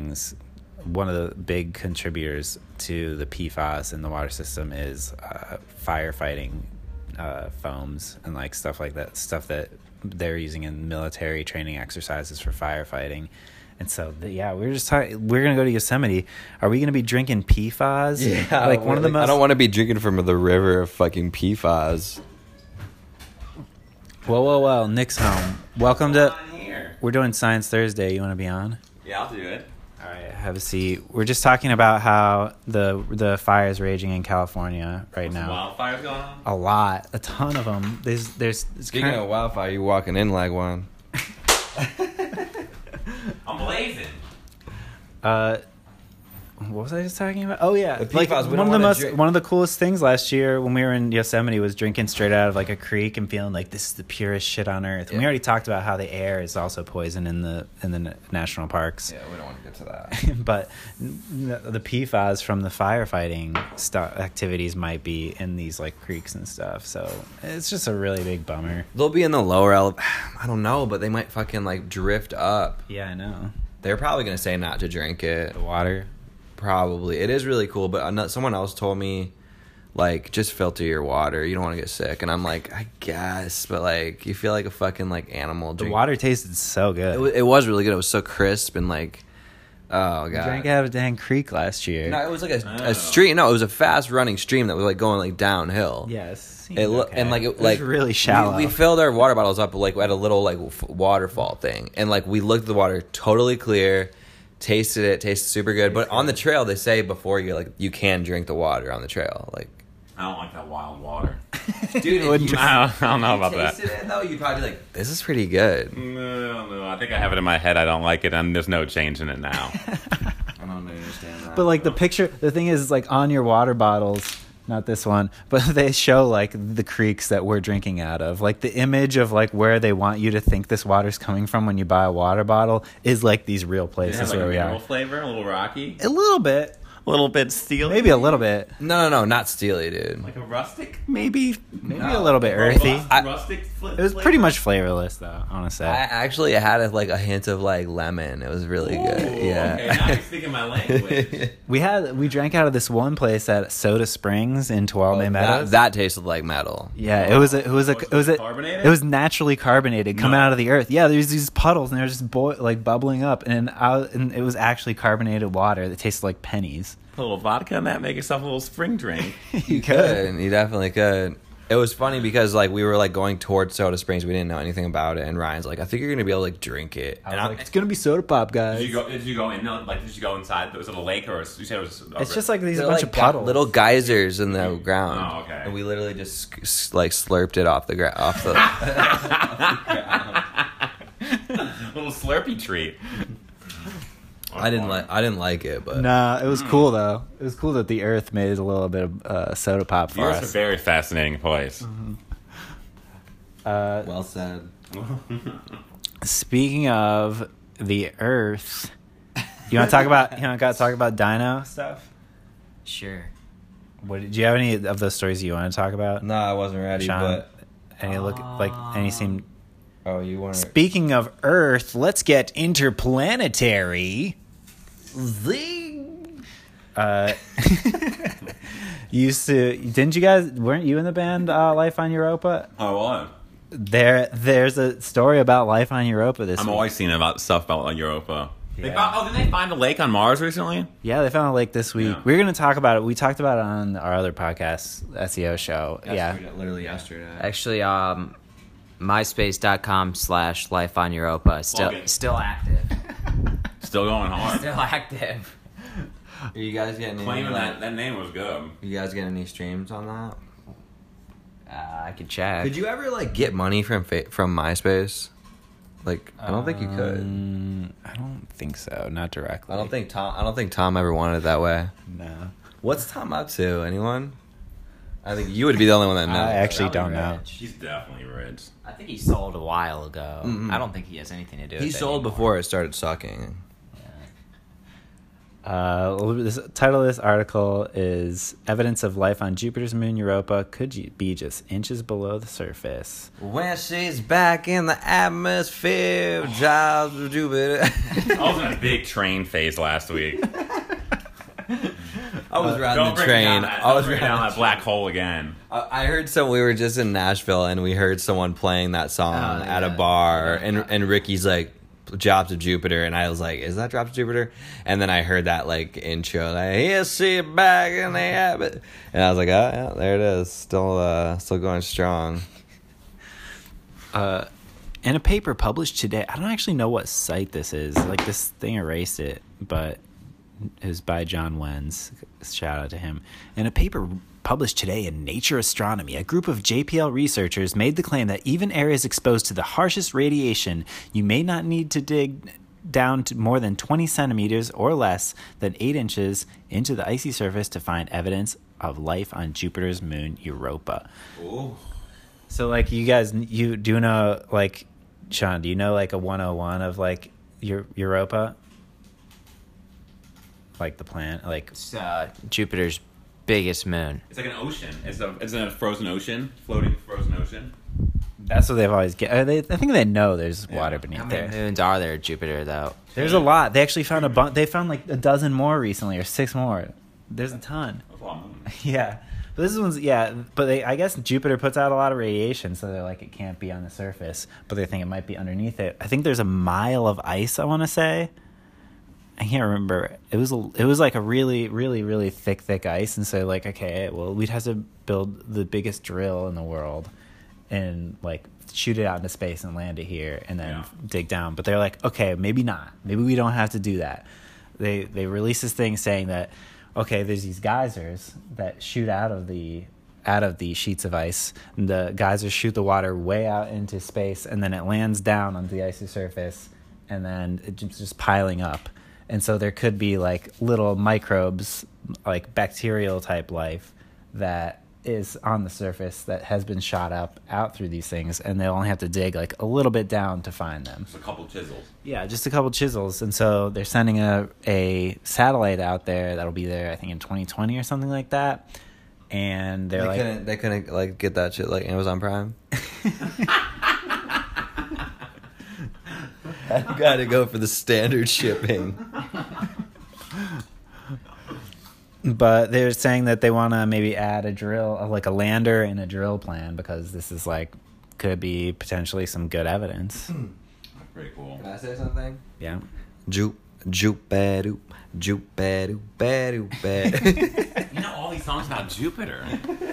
big contributors to the PFAS in the water system is firefighting foams and, like, stuff like that, stuff that they're using in military training exercises for firefighting. And so, we're just talking. We're gonna go to Yosemite. Are we gonna be drinking PFAS? Yeah, like one of the most. I don't want to be drinking from the river of fucking PFAS. Well, Nick's home. Welcome to. We're doing Science Thursday. You want to be on? Yeah, I'll do it. All right, have a seat. We're just talking about how the fire is raging in California right now. Wildfires going on? A lot, a ton of them. There's. Speaking of wildfire, you walking in like one. I'm blazing. what was I just talking about? Oh yeah, The like PFAS, we one don't of the wanna drink. one of the coolest things last year when we were in Yosemite was drinking straight out of like a creek and feeling like this is the purest shit on earth. And we Yeah. already talked about how the air is also poison in the national parks. Yeah, we don't want to get to that. But the PFAS from the firefighting activities might be in these like creeks and stuff. So it's just a really big bummer. They'll be in the lower I don't know, but they might fucking like drift up. Yeah, I know. They're probably gonna say not to drink it. The water. Probably. It is really cool, but someone else told me, like, just filter your water. You don't want to get sick. And I'm like, I guess, but like, you feel like a fucking like animal. The water tasted so good. It was really good. It was so crisp and like, oh god. We drank out of a dang creek last year. No, it was like a stream. No, it was a fast running stream that was like going like downhill. Yes. It and like it was really shallow. We filled our water bottles up like at a little like waterfall thing, and like we looked at the water, totally clear. Tasted super good. But on the trail, they say before you can drink the water on the trail. Like, I don't like that wild water. dude, I don't know about that. tasted it though, you'd probably be like, this is pretty good. No, I think I have it in my head. I don't like it, and there's no changing it now. I don't understand that. But like the thing is like on your water bottles, not this one, but they show like the creeks that we're drinking out of. Like the image of like where they want you to think this water's coming from when you buy a water bottle is like these real places like where a we mineral are. flavor, a little rocky, A little bit, a little bit steel, maybe a little bit, No, not steely, dude. like a rustic, maybe a little bit earthy. rustic. It was pretty much flavorless though, I want to say. I actually had a hint of like lemon. It was really good. Yeah. Okay, now you're speaking my language. We drank out of this one place at Soda Springs in Tuolumne Meadows. that tasted like metal. Yeah, it was carbonated? it was naturally carbonated coming out of the earth. Yeah, there's these puddles and they're just bubbling up, and it was actually carbonated water that tasted like pennies. Put a little vodka in that, make yourself a little spring drink. You could. You definitely could. It was funny because like we were like going towards Soda Springs, we didn't know anything about it, and Ryan's like, I think you're gonna be able to like drink it. I was like, it's gonna be soda pop, guys. Did you go in? Like, did you go inside? Was it a lake or you said it was? It's just like these They're, bunch like, of puddles. little geysers in the ground. Oh, okay. And we literally just like slurped it off the ground. Off the. little Slurpee treat. I didn't like it, but Nah, it was cool though. It was cool that the earth made a little bit of soda pop for Yours is a us. very fascinating place. well said. Speaking of the earth, you want to talk about dino stuff? Sure. Do you have any of those stories you want to talk about? No, I wasn't ready, Sean? but Any seem. oh, you weren't. Speaking of Earth, let's get interplanetary. Didn't you guys? Weren't you in the band Life on Europa? Oh, what? There's a story about Life on Europa this I'm week. always seeing about stuff about Europa. Yeah. Didn't they find a lake on Mars recently? Yeah, they found a lake this week. Yeah. We're going to talk about it. We talked about it on our other podcast, SEO show. Yeah. Literally yesterday. Actually, myspace.com/Life on Europa Log in. still active. Still going hard. Still active. Are you guys getting Claiming any, that name was good. You guys getting any streams on that? I could check. Could you ever like get money from MySpace? Like, I don't think you could. I don't think so. Not directly. I don't think Tom ever wanted it that way. No. What's Tom up to? Anyone? I think you would be the only one that knows. I actually don't know. He's definitely rich. I think he sold a while ago. Mhm. I don't think he has anything to do with it. He sold anymore. before it started sucking. The title of this article is Evidence of Life on Jupiter's moon Europa could be just inches below the surface. When she's back in the atmosphere, jobs of Jupiter. I was in a big train phase last week. I was riding Don't the bring train. me down that, I don't was bring me riding down the that black hole again. I heard we were just in Nashville and we heard someone playing that song at a yeah. bar and Ricky's like, Drops of Jupiter, and I was like, is that Drops of Jupiter? And then I heard that like intro, like, he'll see it back in the habit. And I was like, oh yeah, there it is. Still going strong. In a paper published today, I don't actually know what site this is. Like, this thing erased it, but it was by John Wenz. Shout out to him. In a paper published today in Nature Astronomy, a group of JPL researchers made the claim that even areas exposed to the harshest radiation, you may not need to dig down to more than 20 centimeters or less than 8 inches into the icy surface to find evidence of life on Jupiter's moon, Europa. Ooh. So, like, you do know, like, Sean, do you know, like, a 101 of, like, Europa? Like, the planet, like... It's Jupiter's biggest moon. It's like an ocean. It's a frozen ocean, floating frozen ocean. That's what they've always get. I think they know there's water beneath How many there. moons are there at Jupiter, though? There's a lot. They actually found they found like a dozen more recently, or 6 more. There's a ton. That's a lot of moons. Yeah, but this one's but I guess Jupiter puts out a lot of radiation, so they're like it can't be on the surface, but they think it might be underneath it. I think there's a mile of ice. I want to say. I can't remember. It was like a really, really, really thick ice, and so like okay, well we'd have to build the biggest drill in the world, and like shoot it out into space and land it here, and then dig down. But they're like, okay, maybe not. Maybe we don't have to do that. They released this thing saying that okay, there's these geysers that shoot out of the sheets of ice, and the geysers shoot the water way out into space, and then it lands down onto the icy surface, and then it's just piling up. And so there could be like little microbes, like bacterial type life that is on the surface that has been shot out through these things, and they'll only have to dig like a little bit down to find them. Just a couple chisels. Yeah, just a couple chisels. And so they're sending a satellite out there that'll be there, I think, in 2020 or something like that. And they couldn't like get that shit like Amazon Prime. I gotta go for the standard shipping. But they're saying that they want to maybe add a drill, like a lander and a drill plan, because this is like could be potentially some good evidence. That's pretty cool. Can I say something? Yeah. Joop bad. You know all these songs about Jupiter.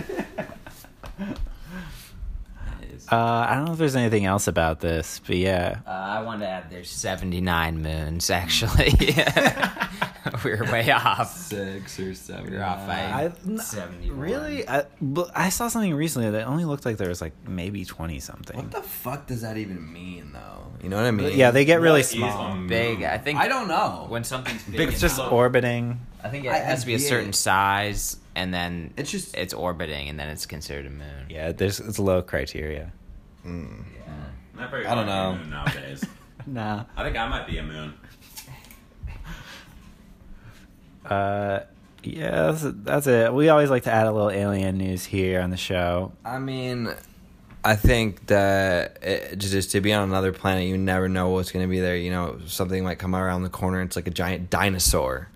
I don't know if there's anything else about this, but yeah. I wanted to add there's 79 moons, actually. We were way off. 6 or 7. We were off by 71. Really? I saw something recently that only looked like there was like maybe 20 something. What the fuck does that even mean, though? You know what I mean? Yeah, they get really What is small. a moon? Big. I think I don't know. when something's big, It's just enough, orbiting. I think it has to be a certain size, and then It's orbiting, and then it's considered a moon. Yeah, it's low criteria. Not very I don't hard to know. be a moon nowadays. Nah. I think I might be a moon. Yeah, that's it. We always like to add a little alien news here on the show. I mean, I think that just to be on another planet, you never know what's going to be there. You know, something might come around the corner. It's like a giant dinosaur.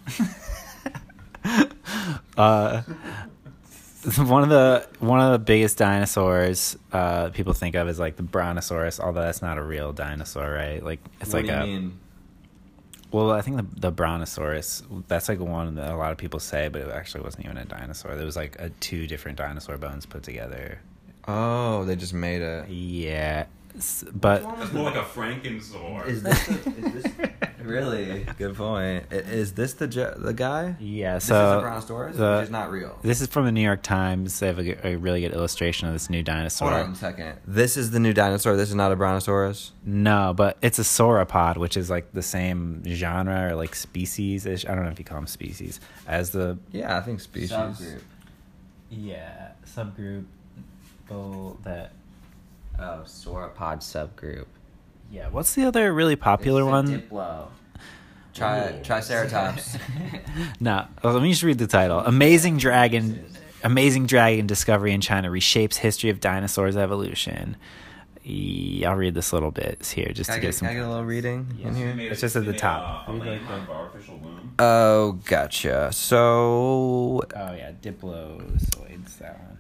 One of the biggest dinosaurs people think of is like the Brontosaurus, although that's not a real dinosaur, right? Like it's What like do you mean? Well, I think the Brontosaurus, that's like one that a lot of people say, but it actually wasn't even a dinosaur. There was like 2 different dinosaur bones put together. Oh, they just made it. Yeah, but It's more like a Frankensaur. Is this really good point? Is this the guy? yeah. This So is a Brontosaurus, which is not real. This is from the New York Times. They have a really good illustration of this new dinosaur. Hold on a second. This is the new dinosaur. This is not a Brontosaurus. No, but it's a sauropod, which is like the same genre or like species-ish. I don't know if you call them species as the Yeah, I think species. Subgroup. yeah subgroup. That Sauropod subgroup. yeah. What's the other really popular one? Diplo. Triceratops. No, let me just read the title. Amazing Dragon discovery in China reshapes history of dinosaurs' evolution. I'll read this little bit here just to get some. Can I get a little reading in here? It's just at the top. A landmark artificial womb. Oh, gotcha. So, Oh yeah, Diplosoids. That one.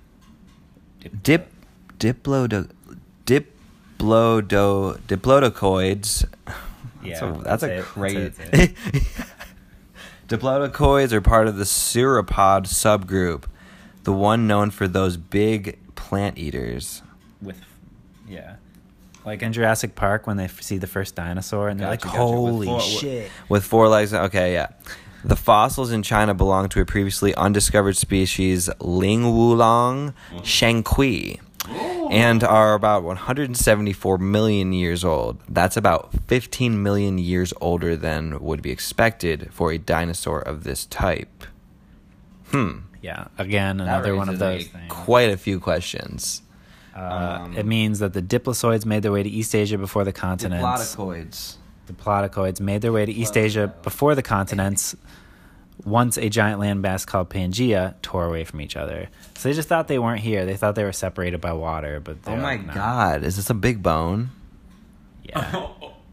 Diplodocoids. Yeah, That's a it. crazy. That's it. Diplodocoids are part of the sauropod subgroup, the one known for those big plant eaters. Yeah. Like in Jurassic Park when they see the first dinosaur and they're Gotcha, like, gotcha. holy shit. With 4 legs. Okay, yeah. The fossils in China belong to a previously undiscovered species, Lingwulong shangqi. and are about 174 million years old. That's about 15 million years older than would be expected for a dinosaur of this type. Yeah, again, another one of those things. Quite a few questions. It means that the diplosoids made their way to East Asia before the continents. Diplodocus made their way to East Asia before the continents once a giant landmass called Pangaea tore away from each other. So they just thought they weren't here. They thought they were separated by water, but Oh my god, is this a big bone? Yeah.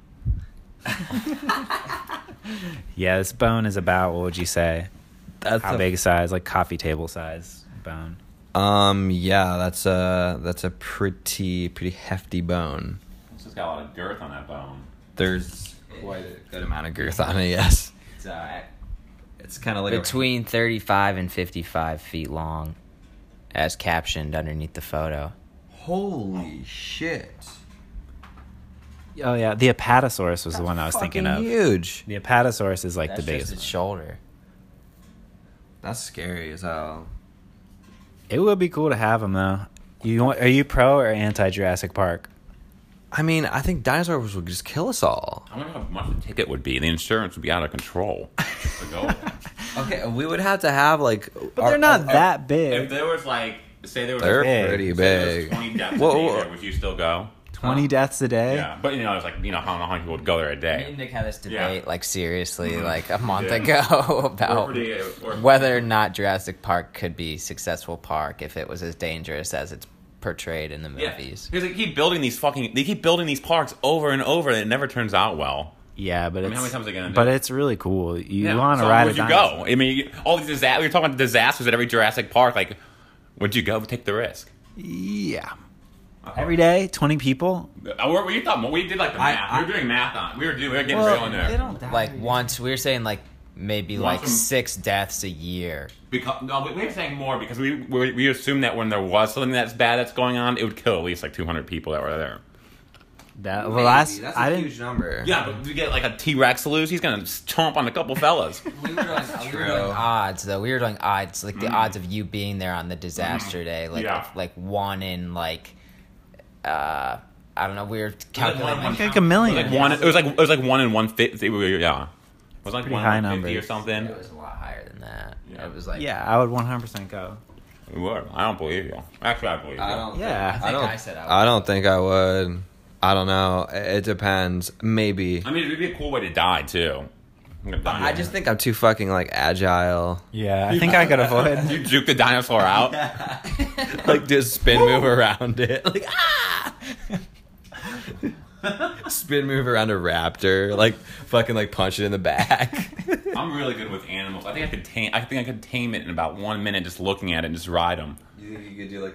Yeah, this bone is about, what would you say? That's How big size? Like coffee table size bone. Yeah, that's a pretty hefty bone. It's just got a lot of girth on that bone. There's quite a good amount of girth on it, yes. It's kind of like Between 35 and 55 feet long, as captioned underneath the photo. Holy shit. Oh yeah, the Apatosaurus was the one I was thinking of. Huge. The Apatosaurus is like That's the biggest just its one. shoulder. That's scary as hell. It would be cool to have them though. Are you pro or anti Jurassic Park? I mean, I think dinosaurs would just kill us all. I wonder how much the ticket would be. The insurance would be out of control. To go. Okay, we would have to have like. But they're not that big. If there was like, say there was They're big. pretty say there was big. 20 deaths Whoa, a day whoa. there, would you still go? 20 deaths a day? Yeah, but it's like how many people would go there a Me day? and Nick had this debate, Yeah. like seriously, like a month Yeah. ago about we're whether or not Jurassic Park could be a successful park if it was as dangerous as it's portrayed in the movies. Because they keep building these parks over and over, and it never turns out well. Yeah, but mean, how many times are they gonna do but it? it's really cool. You Yeah, want to so ride where'd a you dinosaur. go? I mean, all these disasters. We were talking about the disasters at every Jurassic Park. Like, would you go? Take the risk. Yeah. Every day, 20 people? We thought we did like the math. We were doing math on. We were getting real in there. Like once we were saying like maybe Once like from- 6 deaths a year. Because we were saying more because we assumed that when there was something that's bad that's going on, it would kill at least like 200 people that were there. That's That's I a didn't. huge number. Yeah, but you get like a T-Rex loose, he's gonna chomp on a couple fellas. We were doing odds though. We were doing odds, like the odds of you being there on the disaster day, like Yeah. if, like 1 in like I don't know. We were calculating. Like a million. Like one, it was like 1 in 150. Yeah, it was like Pretty 1 high in 150 or numbers. something. It was a lot higher than that. Yeah. It was like Yeah, I would 100% go. We were. I don't believe you. Actually, I believe you. Yeah. I think I said I would. I don't think I would. I don't know. It depends. Maybe. I mean, it'd be a cool way to die too. I'm gonna die. I just think I'm too fucking like agile. Yeah, I think I could avoid. You juke the dinosaur out. Like just spin move around it. Like spin move around a raptor. Like fucking like punch it in the back. I'm really good with animals. I think I could tame it in about 1 minute just looking at it and just ride them. You think you could do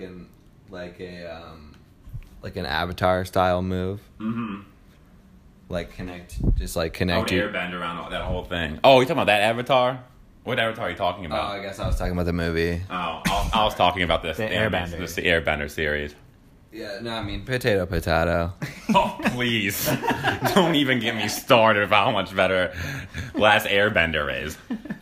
like an Avatar style move? Mm-hmm. Like connect you. Airbend around that whole thing. Oh, you talking about that Avatar? What Avatar are you talking Oh, about? I guess I was talking about the movie. Oh, I was talking about this. The Airbender. This the Airbender series. Yeah, no, I mean potato. Oh, please. Don't even get me started about how much better Last Airbender is.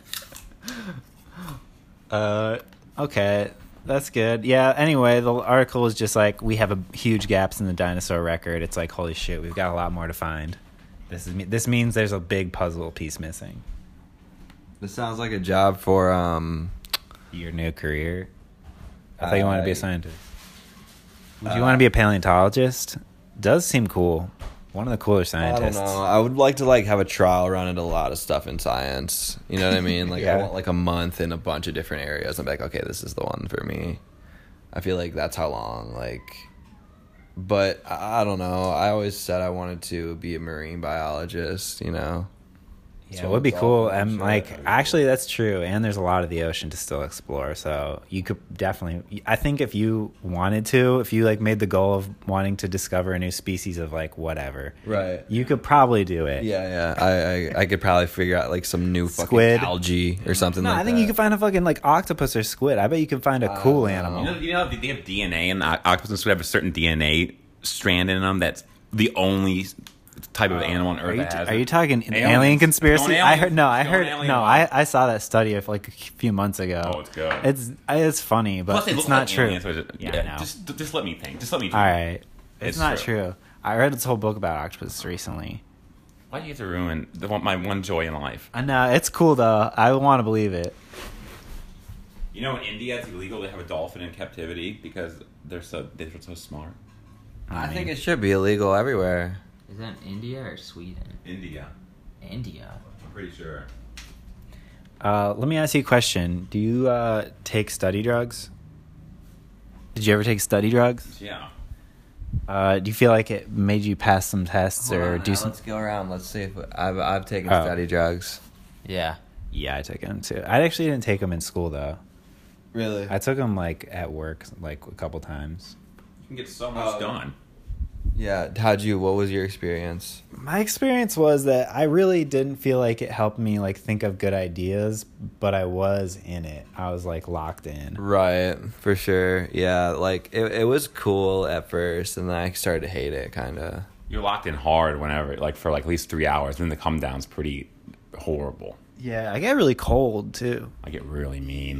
Okay, that's good. Yeah, anyway, the article is just like, we have huge gaps in the dinosaur record. It's like, holy shit, we've got a lot more to find. This means there's a big puzzle piece missing. This sounds like a job for Your new career. I thought you wanted to be a scientist. Would you want to be a paleontologist? Does seem cool. One of the cooler I scientists. don't know. I would like to have a trial run at a lot of stuff in science. You know what I mean? Like Yeah. I want like a month in a bunch of different areas. I'm like, okay, this is the one for me. I feel like that's how long. But I don't know. I always said I wanted to be a marine biologist. You know. Yeah, So it would be it's all cool. fun And shit. like, That'd be actually, that's true. And there's a lot of the ocean to still explore. So you could definitely. I think if you wanted to, if you like made the goal of wanting to discover a new species of like whatever, Right. you could probably do it. Yeah. I could probably figure out like some new fucking Squid. algae or something No, like that. I think you could find a fucking like octopus or squid. I bet you could find a cool know. animal. You know, they have DNA, and the octopus would have a certain DNA strand in them that's the only type of animal on Earth that has Are it. you talking Aliens. alien conspiracy? Going I heard aliens. Going alien life. I saw that study of like a few months ago. Oh, it's good. It's funny, but Plus, they it's look not like true. aliens, so it's- Yeah, I know. Just let me think. Just let me think. All right, it's It's not true. true. I read this whole book about octopus recently. Why do you have to ruin my one joy in life? I know it's cool though. I want to believe it. You know, in India, it's illegal to have a dolphin in captivity because they're so smart. I think it should be illegal everywhere. Is that India or Sweden? India, India. I'm pretty sure. Let me ask you a question. Do you take study drugs? Did you ever take study drugs? Yeah. Do you feel like it made you pass some tests or do some? Let's go around. Let's see if I've taken Oh. study drugs. Yeah. Yeah, I took them too. I actually didn't take them in school though. Really? I took them like at work, like a couple times. You can get so much done. Yeah. What was your experience? My experience was that I really didn't feel like it helped me like think of good ideas, but I was in it. I was like locked in. Right, for sure. Yeah, like it was cool at first, and then I started to hate it, kind of. You're locked in hard whenever, like for like at least 3 hours. Then the come down's pretty horrible. Yeah, I get really cold too. I get really mean.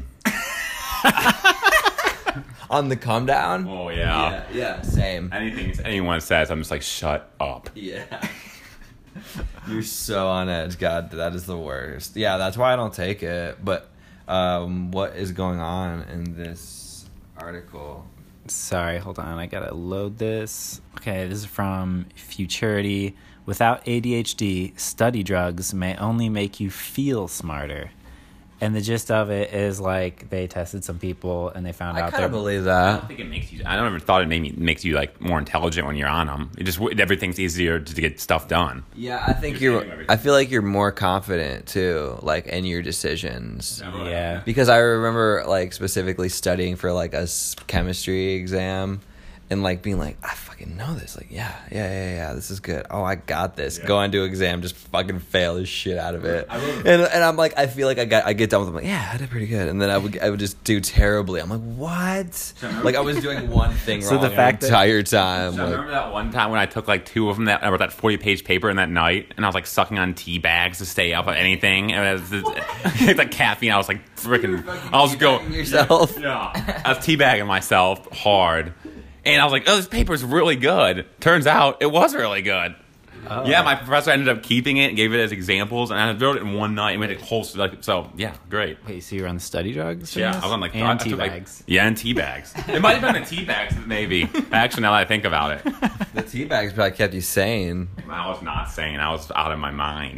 On the come down. Oh yeah. Yeah, same. Anything anyone says, I'm just like, shut up. Yeah. You're so on edge. God, that is the worst. Yeah, that's why I don't take it. But what is going on in this article? Sorry, hold on. I gotta load this. Okay, this is from Futurity. Without ADHD, study drugs may only make you feel smarter. And the gist of it is like they tested some people and they found I out kind they're of believe I don't that. think it makes you. I never thought it makes you like more intelligent when you're on them. It just everything's easier to get stuff done. Yeah, I think You're you're. saying everything. I feel like you're more confident too, like in your decisions. Yeah. Because I remember like specifically studying for like a chemistry exam and like being like, I fucking know this. Like, yeah, this is good. Oh, I got this. Yeah. Go on to exam, just fucking fail the shit out of it. And I'm like, I feel like I get done with it. I'm like, yeah, I did pretty good. And then I would just do terribly. I'm like, what? Like I was doing one thing So wrong the fact the that- entire time. So I like- remember that one time when I took like 2 of them I wrote that 40-page paper in that night, and I was like sucking on tea bags to stay up on anything. And it was like caffeine. I was like freaking. I was going. yourself. Yeah, I was teabagging myself hard, and I was like, "Oh, this paper's really good." Turns out it was really good. Yeah, my professor ended up keeping it and gave it as examples, and I wrote it in one night and made it whole. Like, so yeah, great. Wait, so you're on the study drugs? Yeah, I was on like and I tea took, like- bags. yeah, and tea bags. It might have been the tea bags, maybe. Actually, now that I think about it, The tea bags probably kept you sane. I was not sane. I was out of my mind.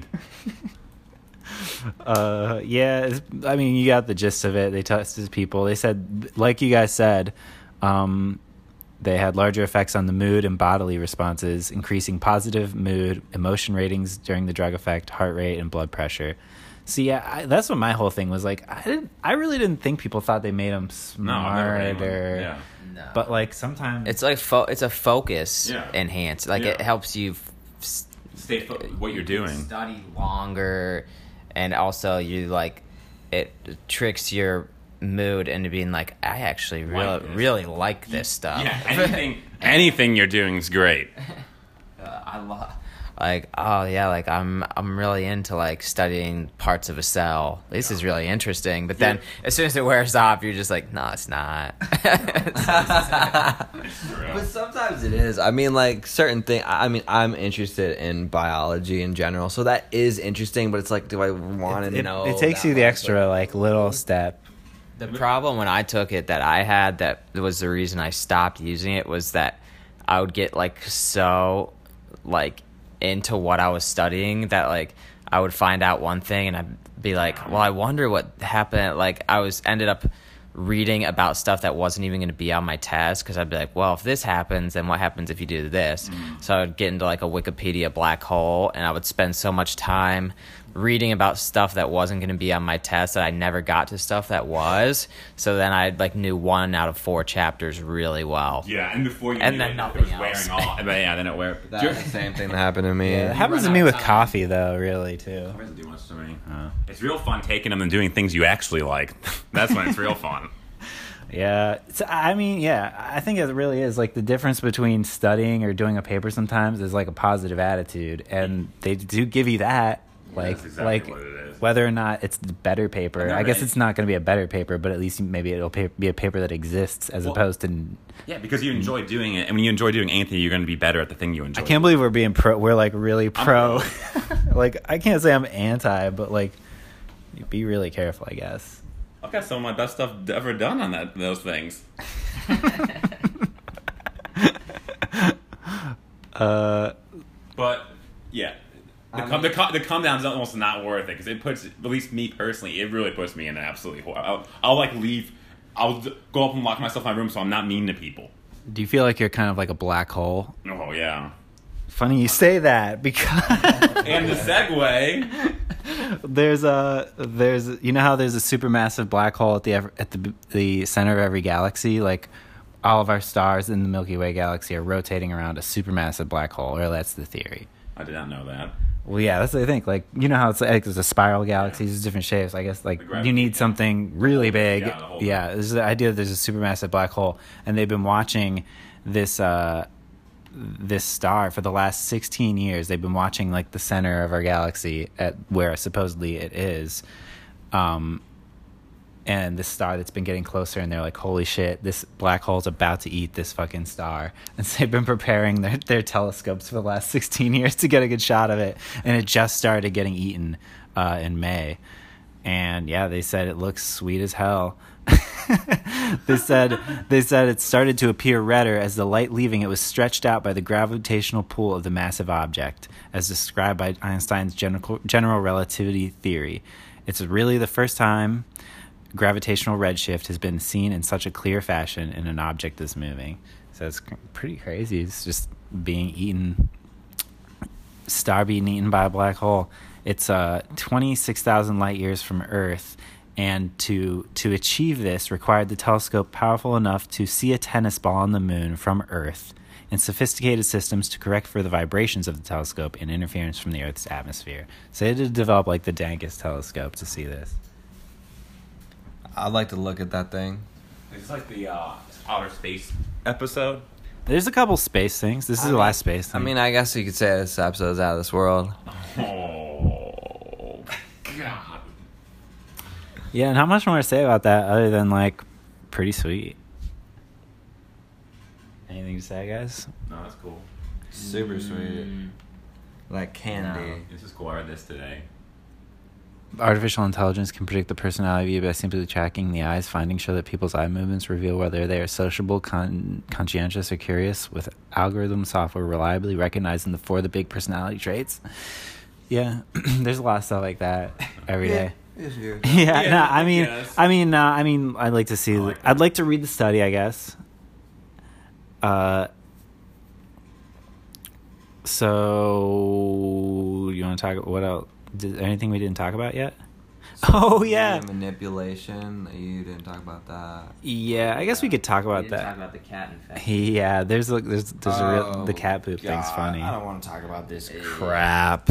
Yeah, I mean, you got the gist of it. They tested people. They said, like you guys said, they had larger effects on the mood and bodily responses, increasing positive mood, emotion ratings during the drug effect, heart rate, and blood pressure. So yeah, that's what my whole thing was like. I really didn't think people thought they made them No, I've never heard anyone- smarter. Yeah. No. But like sometimes It's like it's a focus Yeah. enhance. Like Yeah. it helps you Stay what you're doing. study longer, and also you like it tricks your mood into being like, I actually Like this. really like this stuff. Yeah, anything you're doing is great. I love like, oh yeah, like I'm really into like studying parts of a cell. This is really interesting. But then as soon as it wears off, you're just like, no, it's not. But sometimes it is. I mean, like certain thing. I mean, I'm interested in biology in general, so that is interesting. But it's like, do I want to know? it takes that you the much? extra like little step. The problem when I took it that I had that was the reason I stopped using it was that I would get like so like into what I was studying that like I would find out one thing and I'd be like, well, I wonder what happened. Like I ended up reading about stuff that wasn't even going to be on my test because I'd be like, well, if this happens, then what happens if you do this? So I would get into like a Wikipedia black hole and I would spend so much time reading about stuff that wasn't going to be on my test that I never got to stuff that was. So then I like knew 1 out of 4 chapters really well. Yeah, and before you And knew then it, nothing it was else. wearing off. But yeah, then it wear. That's the same thing that happened to me. Yeah, it happens to run me out with of time. coffee though, really too. It doesn't do much to me. It's real fun taking them and doing things you actually like. That's when it's real fun. Yeah. I mean, yeah, I think it really is like the difference between studying or doing a paper sometimes is like a positive attitude, and they do give you that. Like, that's exactly what it is. Whether or not it's the better paper, never I guess made- it's not going to be a better paper, but at least maybe it'll be a paper that exists as opposed to. Yeah, because you enjoy doing it, and when you enjoy doing anything, you're going to be better at the thing you enjoy. I can't believe we're being pro. We're like really pro. pro. Like, I can't say I'm anti, but like, be really careful, I guess. I've got some of my best stuff ever done on those things. But yeah, the come down is almost not worth it because it puts, at least me personally, it really puts me in an absolutely horrible. I'll like leave. I'll go up and lock myself in my room so I'm not mean to people. Do you feel like you're kind of like a black hole? Oh yeah. Funny you say that because And the segue. there's you know how there's a supermassive black hole at the center of every galaxy, like all of our stars in the Milky Way galaxy are rotating around a supermassive black hole, or that's the theory. I did not know that. Well, yeah, that's what I think. Like, you know how it's like there's a spiral galaxy, there's different shapes. I guess like gravity, you need something really big. Yeah, the whole Yeah, this is the idea that there's a supermassive black hole, and they've been watching this this star for the last 16 years. They've been watching like the center of our galaxy at where supposedly it is, and this star that's been getting closer, and they're like, holy shit, this black hole's about to eat this fucking star. And so they've been preparing their telescopes for the last 16 years to get a good shot of it, and it just started getting eaten in May. And yeah, they said it looks sweet as hell. They said it started to appear redder as the light leaving it was stretched out by the gravitational pull of the massive object, as described by Einstein's general relativity theory. It's really the first time gravitational redshift has been seen in such a clear fashion in an object that's moving. So it's pretty crazy. It's just star being eaten by a black hole. It's 26,000 light years from Earth, and to achieve this required the telescope powerful enough to see a tennis ball on the moon from Earth, and sophisticated systems to correct for the vibrations of the telescope and interference from the Earth's atmosphere. So they had to develop like the dankest telescope to see this. I'd like to look at that thing. It's like the outer space episode. There's a couple space things. This is the last space thing. I mean, I guess you could say this episode's out of this world. Oh God. Yeah, and not much more to say about that other than like pretty sweet. Anything to say, guys? No, that's cool. Super sweet. Like candy. This is cool. I read this today. Artificial intelligence can predict the personality of you by simply tracking the eyes. Findings show that people's eye movements reveal whether they are sociable, conscientious, or curious, with algorithm software reliably recognizing the big personality traits. Yeah, there's a lot of stuff like that every day. Yeah, Yeah, no, I I mean, I'd like to see. like that. I'd like to read the study, I guess. So you want to talk? What else? Anything we didn't talk about yet? Oh yeah, Manipulation. You didn't talk about that. yeah. I guess we could talk about that. Talk about the cat infection. Yeah, there's a real the cat poop thing's funny. I don't want to talk about this Crap.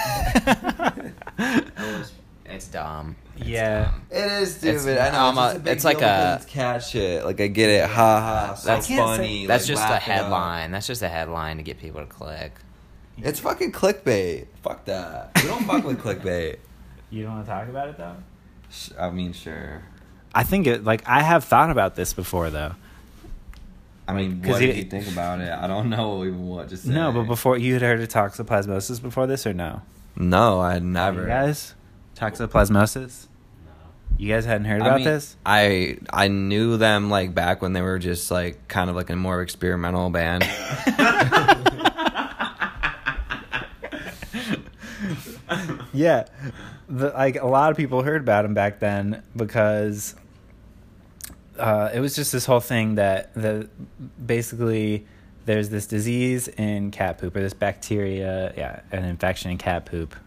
It's dumb. Yeah. It is It's stupid. I know. drama. It's, a big It's like deal because a- it's cat shit. Like I get it. Ha ha. So That's- funny. That's like, just a laugh it up. headline. That's just a headline to get people to click. It's fucking clickbait. Fuck that. We don't fuck with clickbait. You don't want to talk about it though? I mean, sure. I think I have thought about this before though. I mean, 'Cause what he- did you think about it? I don't know even what to say. No, but before you had heard of toxoplasmosis before this or no? No, I had never. You guys? Toxoplasmosis? You guys hadn't heard about this? I knew them like back when they were just like kind of like a more experimental band. Yeah. Like a lot of people heard about him back then because it was just this whole thing that basically there's this disease in cat poop, or this bacteria, an infection in cat poop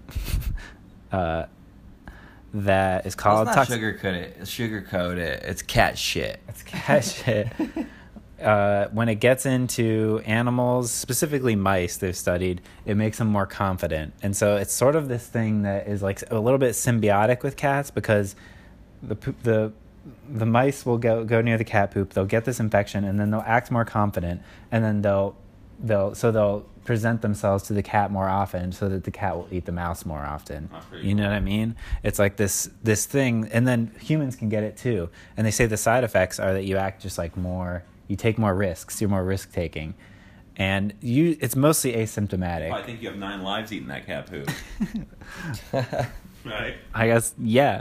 that is called Let's not sugarcoat it. It's cat shit. It's cat shit. When it gets into animals, specifically mice, they've studied, it makes them more confident. And so it's sort of this thing that is like a little bit symbiotic with cats because the the mice will go near the cat poop. They'll get this infection, and then they'll act more confident, and then they'll present themselves to the cat more often, so that the cat will eat the mouse more often. You know what I mean? It's like this thing, and then humans can get it too. And they say the side effects are that you act just like more. You take more risks. You're more risk taking, and it's mostly asymptomatic. I think you have 9 lives eating that cat poop. Right? I guess, yeah.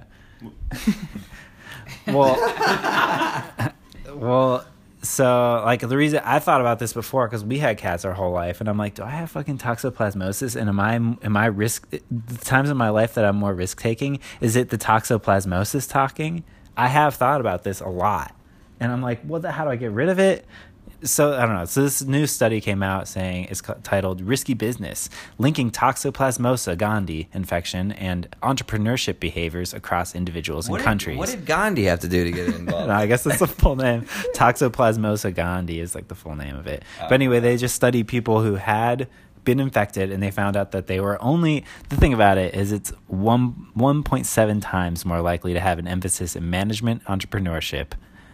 Well, so like the reason I thought about this before, because we had cats our whole life, and I'm like, do I have fucking toxoplasmosis? And am I risk the times in my life that I'm more risk taking? Is it the toxoplasmosis talking? I have thought about this a lot, and I'm like, how do I get rid of it? So I don't know. So this new study came out saying it's titled "Risky Business: Linking Toxoplasmosis gondii Infection and Entrepreneurship Behaviors Across Individuals and Countries." What did Gandhi have to do to get involved? No, I guess that's the full name. Toxoplasmosis gondii is like the full name of it. But anyway, they just studied people who had been infected, and they found out that they were the thing about it is it's 1.7 times more likely to have an emphasis in management, entrepreneurship.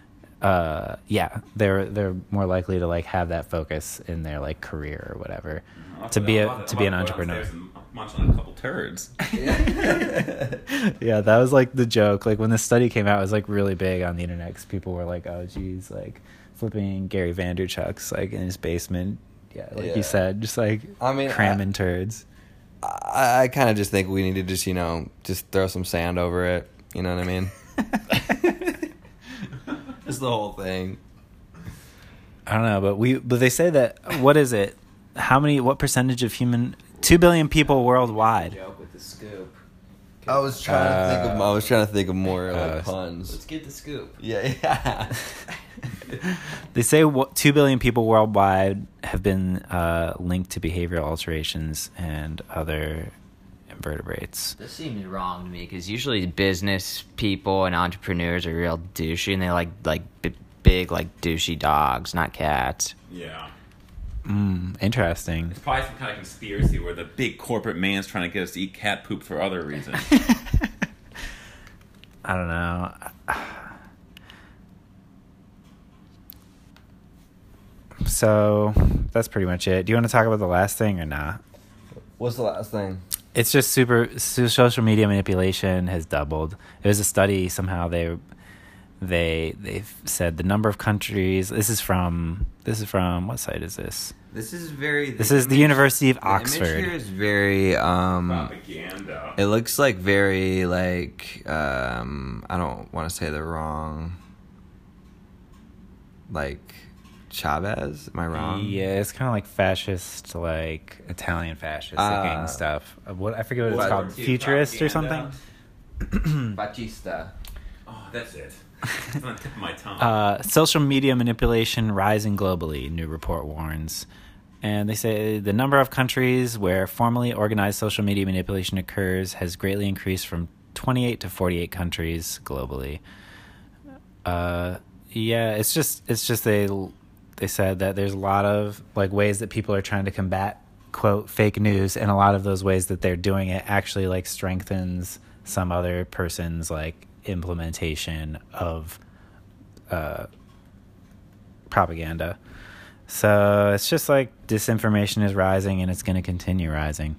They're more likely to like have that focus in their like career or whatever, to be an entrepreneur. Munch on a couple turds. Yeah, that was like the joke. Like when the study came out, it was like really big on the internet because people were like, "Oh, geez, like flipping Gary Vaynerchuk's like in his basement." Yeah, like you said, just like cramming turds. I kind of just think we need to just throw some sand over it. You know what I mean? It's the whole thing. I don't know, but they say that what is it? What percentage of 2 billion people worldwide? Joke with the scoop. I was trying to think of more like puns. Let's get the scoop. Yeah. They say 2 billion people worldwide have been linked to behavioral alterations and other invertebrates. This seems wrong to me because usually business people and entrepreneurs are real douchey, and they like big like douchey dogs, not cats. Yeah. Interesting. It's probably some kind of conspiracy where the big corporate man's trying to get us to eat cat poop for other reasons. I don't know. So that's pretty much it. Do you want to talk about the last thing or not? What's the last thing? It's just social media manipulation has doubled. It was a study somehow they said the number of countries. This is from what site is this? This is the University of the Oxford. image here is very Propaganda. It looks like very like I don't want to say the wrong, like Chavez. Am I wrong? Yeah, it's kind of like fascist, like Italian fascist looking stuff. What I forget what it's called, futurist or something. Batista. Oh, that's it. It's on the tip of my tongue. Social media manipulation rising globally, new report warns. And they say the number of countries where formally organized social media manipulation occurs has greatly increased from 28 to 48 countries globally. It's just they said that there's a lot of like ways that people are trying to combat quote fake news, and a lot of those ways that they're doing it actually like strengthens some other person's like implementation of propaganda. So it's just like disinformation is rising, and it's going to continue rising.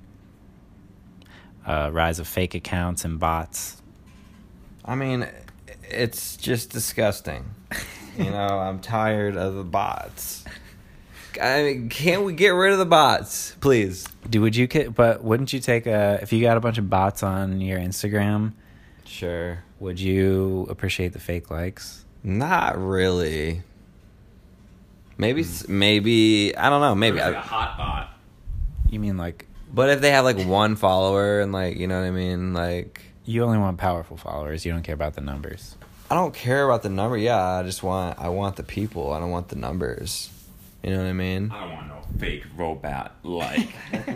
Rise of fake accounts and bots. I mean, it's just disgusting. I'm tired of the bots. I mean, can't we get rid of the bots, please? But wouldn't you take if you got a bunch of bots on your Instagram? Sure. Would you appreciate the fake likes? Not really. Maybe I don't know. Maybe like a hot bot. You mean like? But if they have like one follower and like, you know what I mean, like you only want powerful followers. You don't care about the numbers. I don't care about the number. Yeah, I want the people. I don't want the numbers. You know what I mean? I don't want no fake robot like.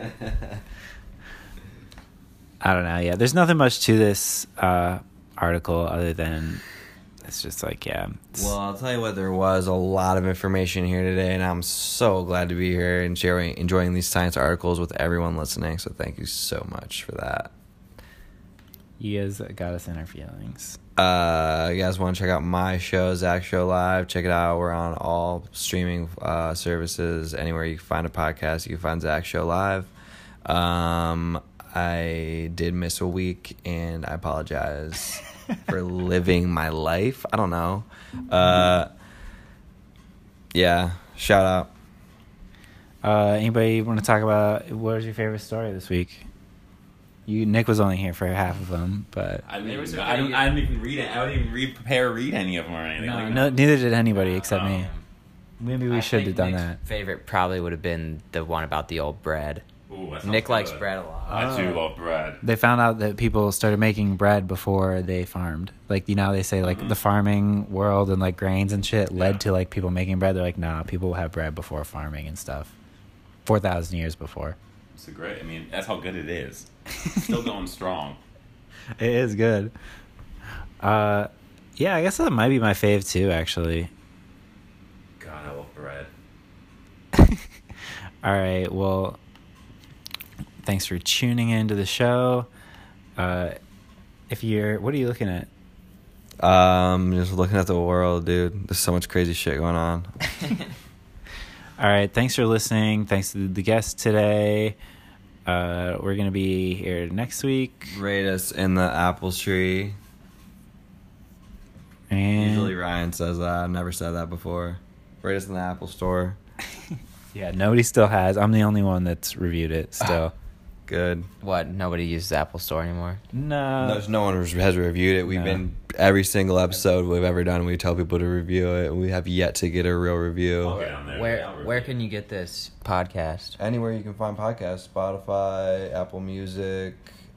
I don't know. Yeah, there's nothing much to this article other than it's just like, yeah. Well, I'll tell you what, there was a lot of information here today, and I'm so glad to be here and enjoying these science articles with everyone listening. So thank you so much for that. You guys got us in our feelings. You guys want to check out my show, Zach Show Live? Check it out. We're on all streaming services. Anywhere you can find a podcast, you can find Zach Show Live. I did miss a week, and I apologize for living my life. I don't know. Yeah, shout out. Anybody want to talk about what was your favorite story this week? Nick was only here for half of them, but I didn't even read it. I didn't even prepare to read any of them or anything. no, neither did anybody except me. Maybe we should have done Nick's that. favorite probably would have been the one about the old bread. Ooh, that sounds Nick likes good. bread a lot. I do love bread. They found out that people started making bread before they farmed. Like, you know, they say like the farming world and like grains and shit led to like people making bread. They're like, nah, people have bread before farming and stuff. 4,000 years before. It's great. I mean, that's how good it is. Still going strong. It is good. Yeah, I guess that might be my fave too, actually. God, I love bread. All right, well, thanks for tuning into the show. What are you looking at? Just looking at the world, dude. There's so much crazy shit going on. All right, thanks for listening. Thanks to the guest today. We're going to be here next week. Rate us in the apple tree. And Usually Ryan says that. I've never said that before. Rate us in the Apple Store. yeah, nobody still has. I'm the only one that's reviewed it still. Good. What? Nobody uses Apple Store anymore? No. No one has reviewed it. We've been every single episode we've ever done. We tell people to review it. We have yet to get a real review. I'll get on there. Where can you get this podcast? Anywhere you can find podcasts, Spotify, Apple Music.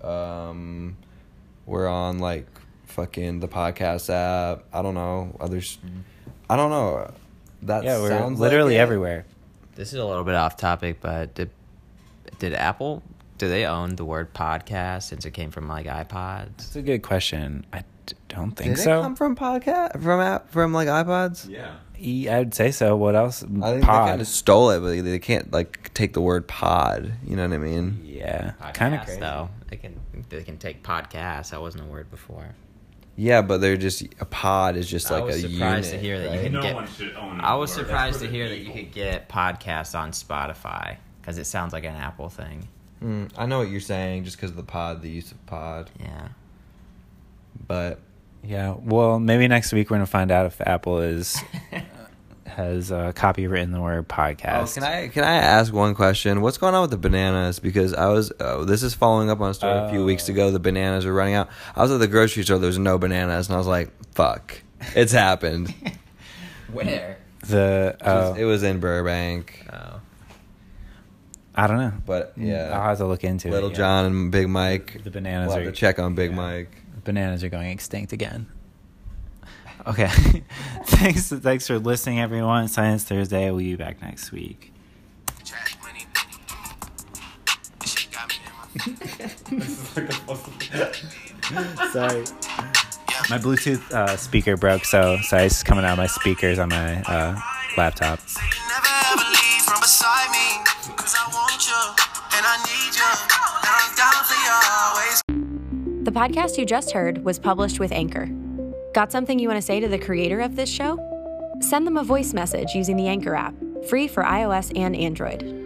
We're on like fucking the podcast app. I don't know others. I don't know. That Yeah, we're sounds literally like it. everywhere. This is a little bit off topic, but did Apple, do they own the word podcast since it came from like iPods? That's a good question. I don't think Did so. it come from podcast from like iPods? Yeah. I'd say so. What else? I think they Pod. kind of stole it, but they can't like take the word pod. You know what I mean? Yeah, Podcast, kind of crazy. though. They can take podcast. That wasn't a word before. Yeah, but they're just a pod is just like I was a surprised unit. to hear that right? you No can one get. should own I was the word. surprised That's to for hear the that you people. could get podcasts on Spotify because it sounds like an Apple thing. I know what you're saying, just because of the pod, the use of pod. Yeah. But Yeah. Well, maybe next week we're gonna find out if Apple has copywritten the word podcast. can I ask one question? What's going on with the bananas? Because I was this is following up on a story a few weeks ago. The bananas are running out. I was at the grocery store. There was no bananas, and I was like, "Fuck, it's happened." Where? It was in Burbank, Oh. I don't know. but yeah, I'll have to look into it. Little yeah. John and Big Mike. The bananas We'll are have to check on Big Mike. Bananas are going extinct again. Okay. Thanks for listening, everyone. Science Thursday. We'll be back next week. Sorry. My Bluetooth speaker broke, so it's coming out of my speakers on my laptop. Say you never ever leave from beside me, 'cause I want you and I need you and I'm down for you always. The podcast you just heard was published with Anchor. Got something you want to say to the creator of this show? Send them a voice message using the Anchor app, free for iOS and Android.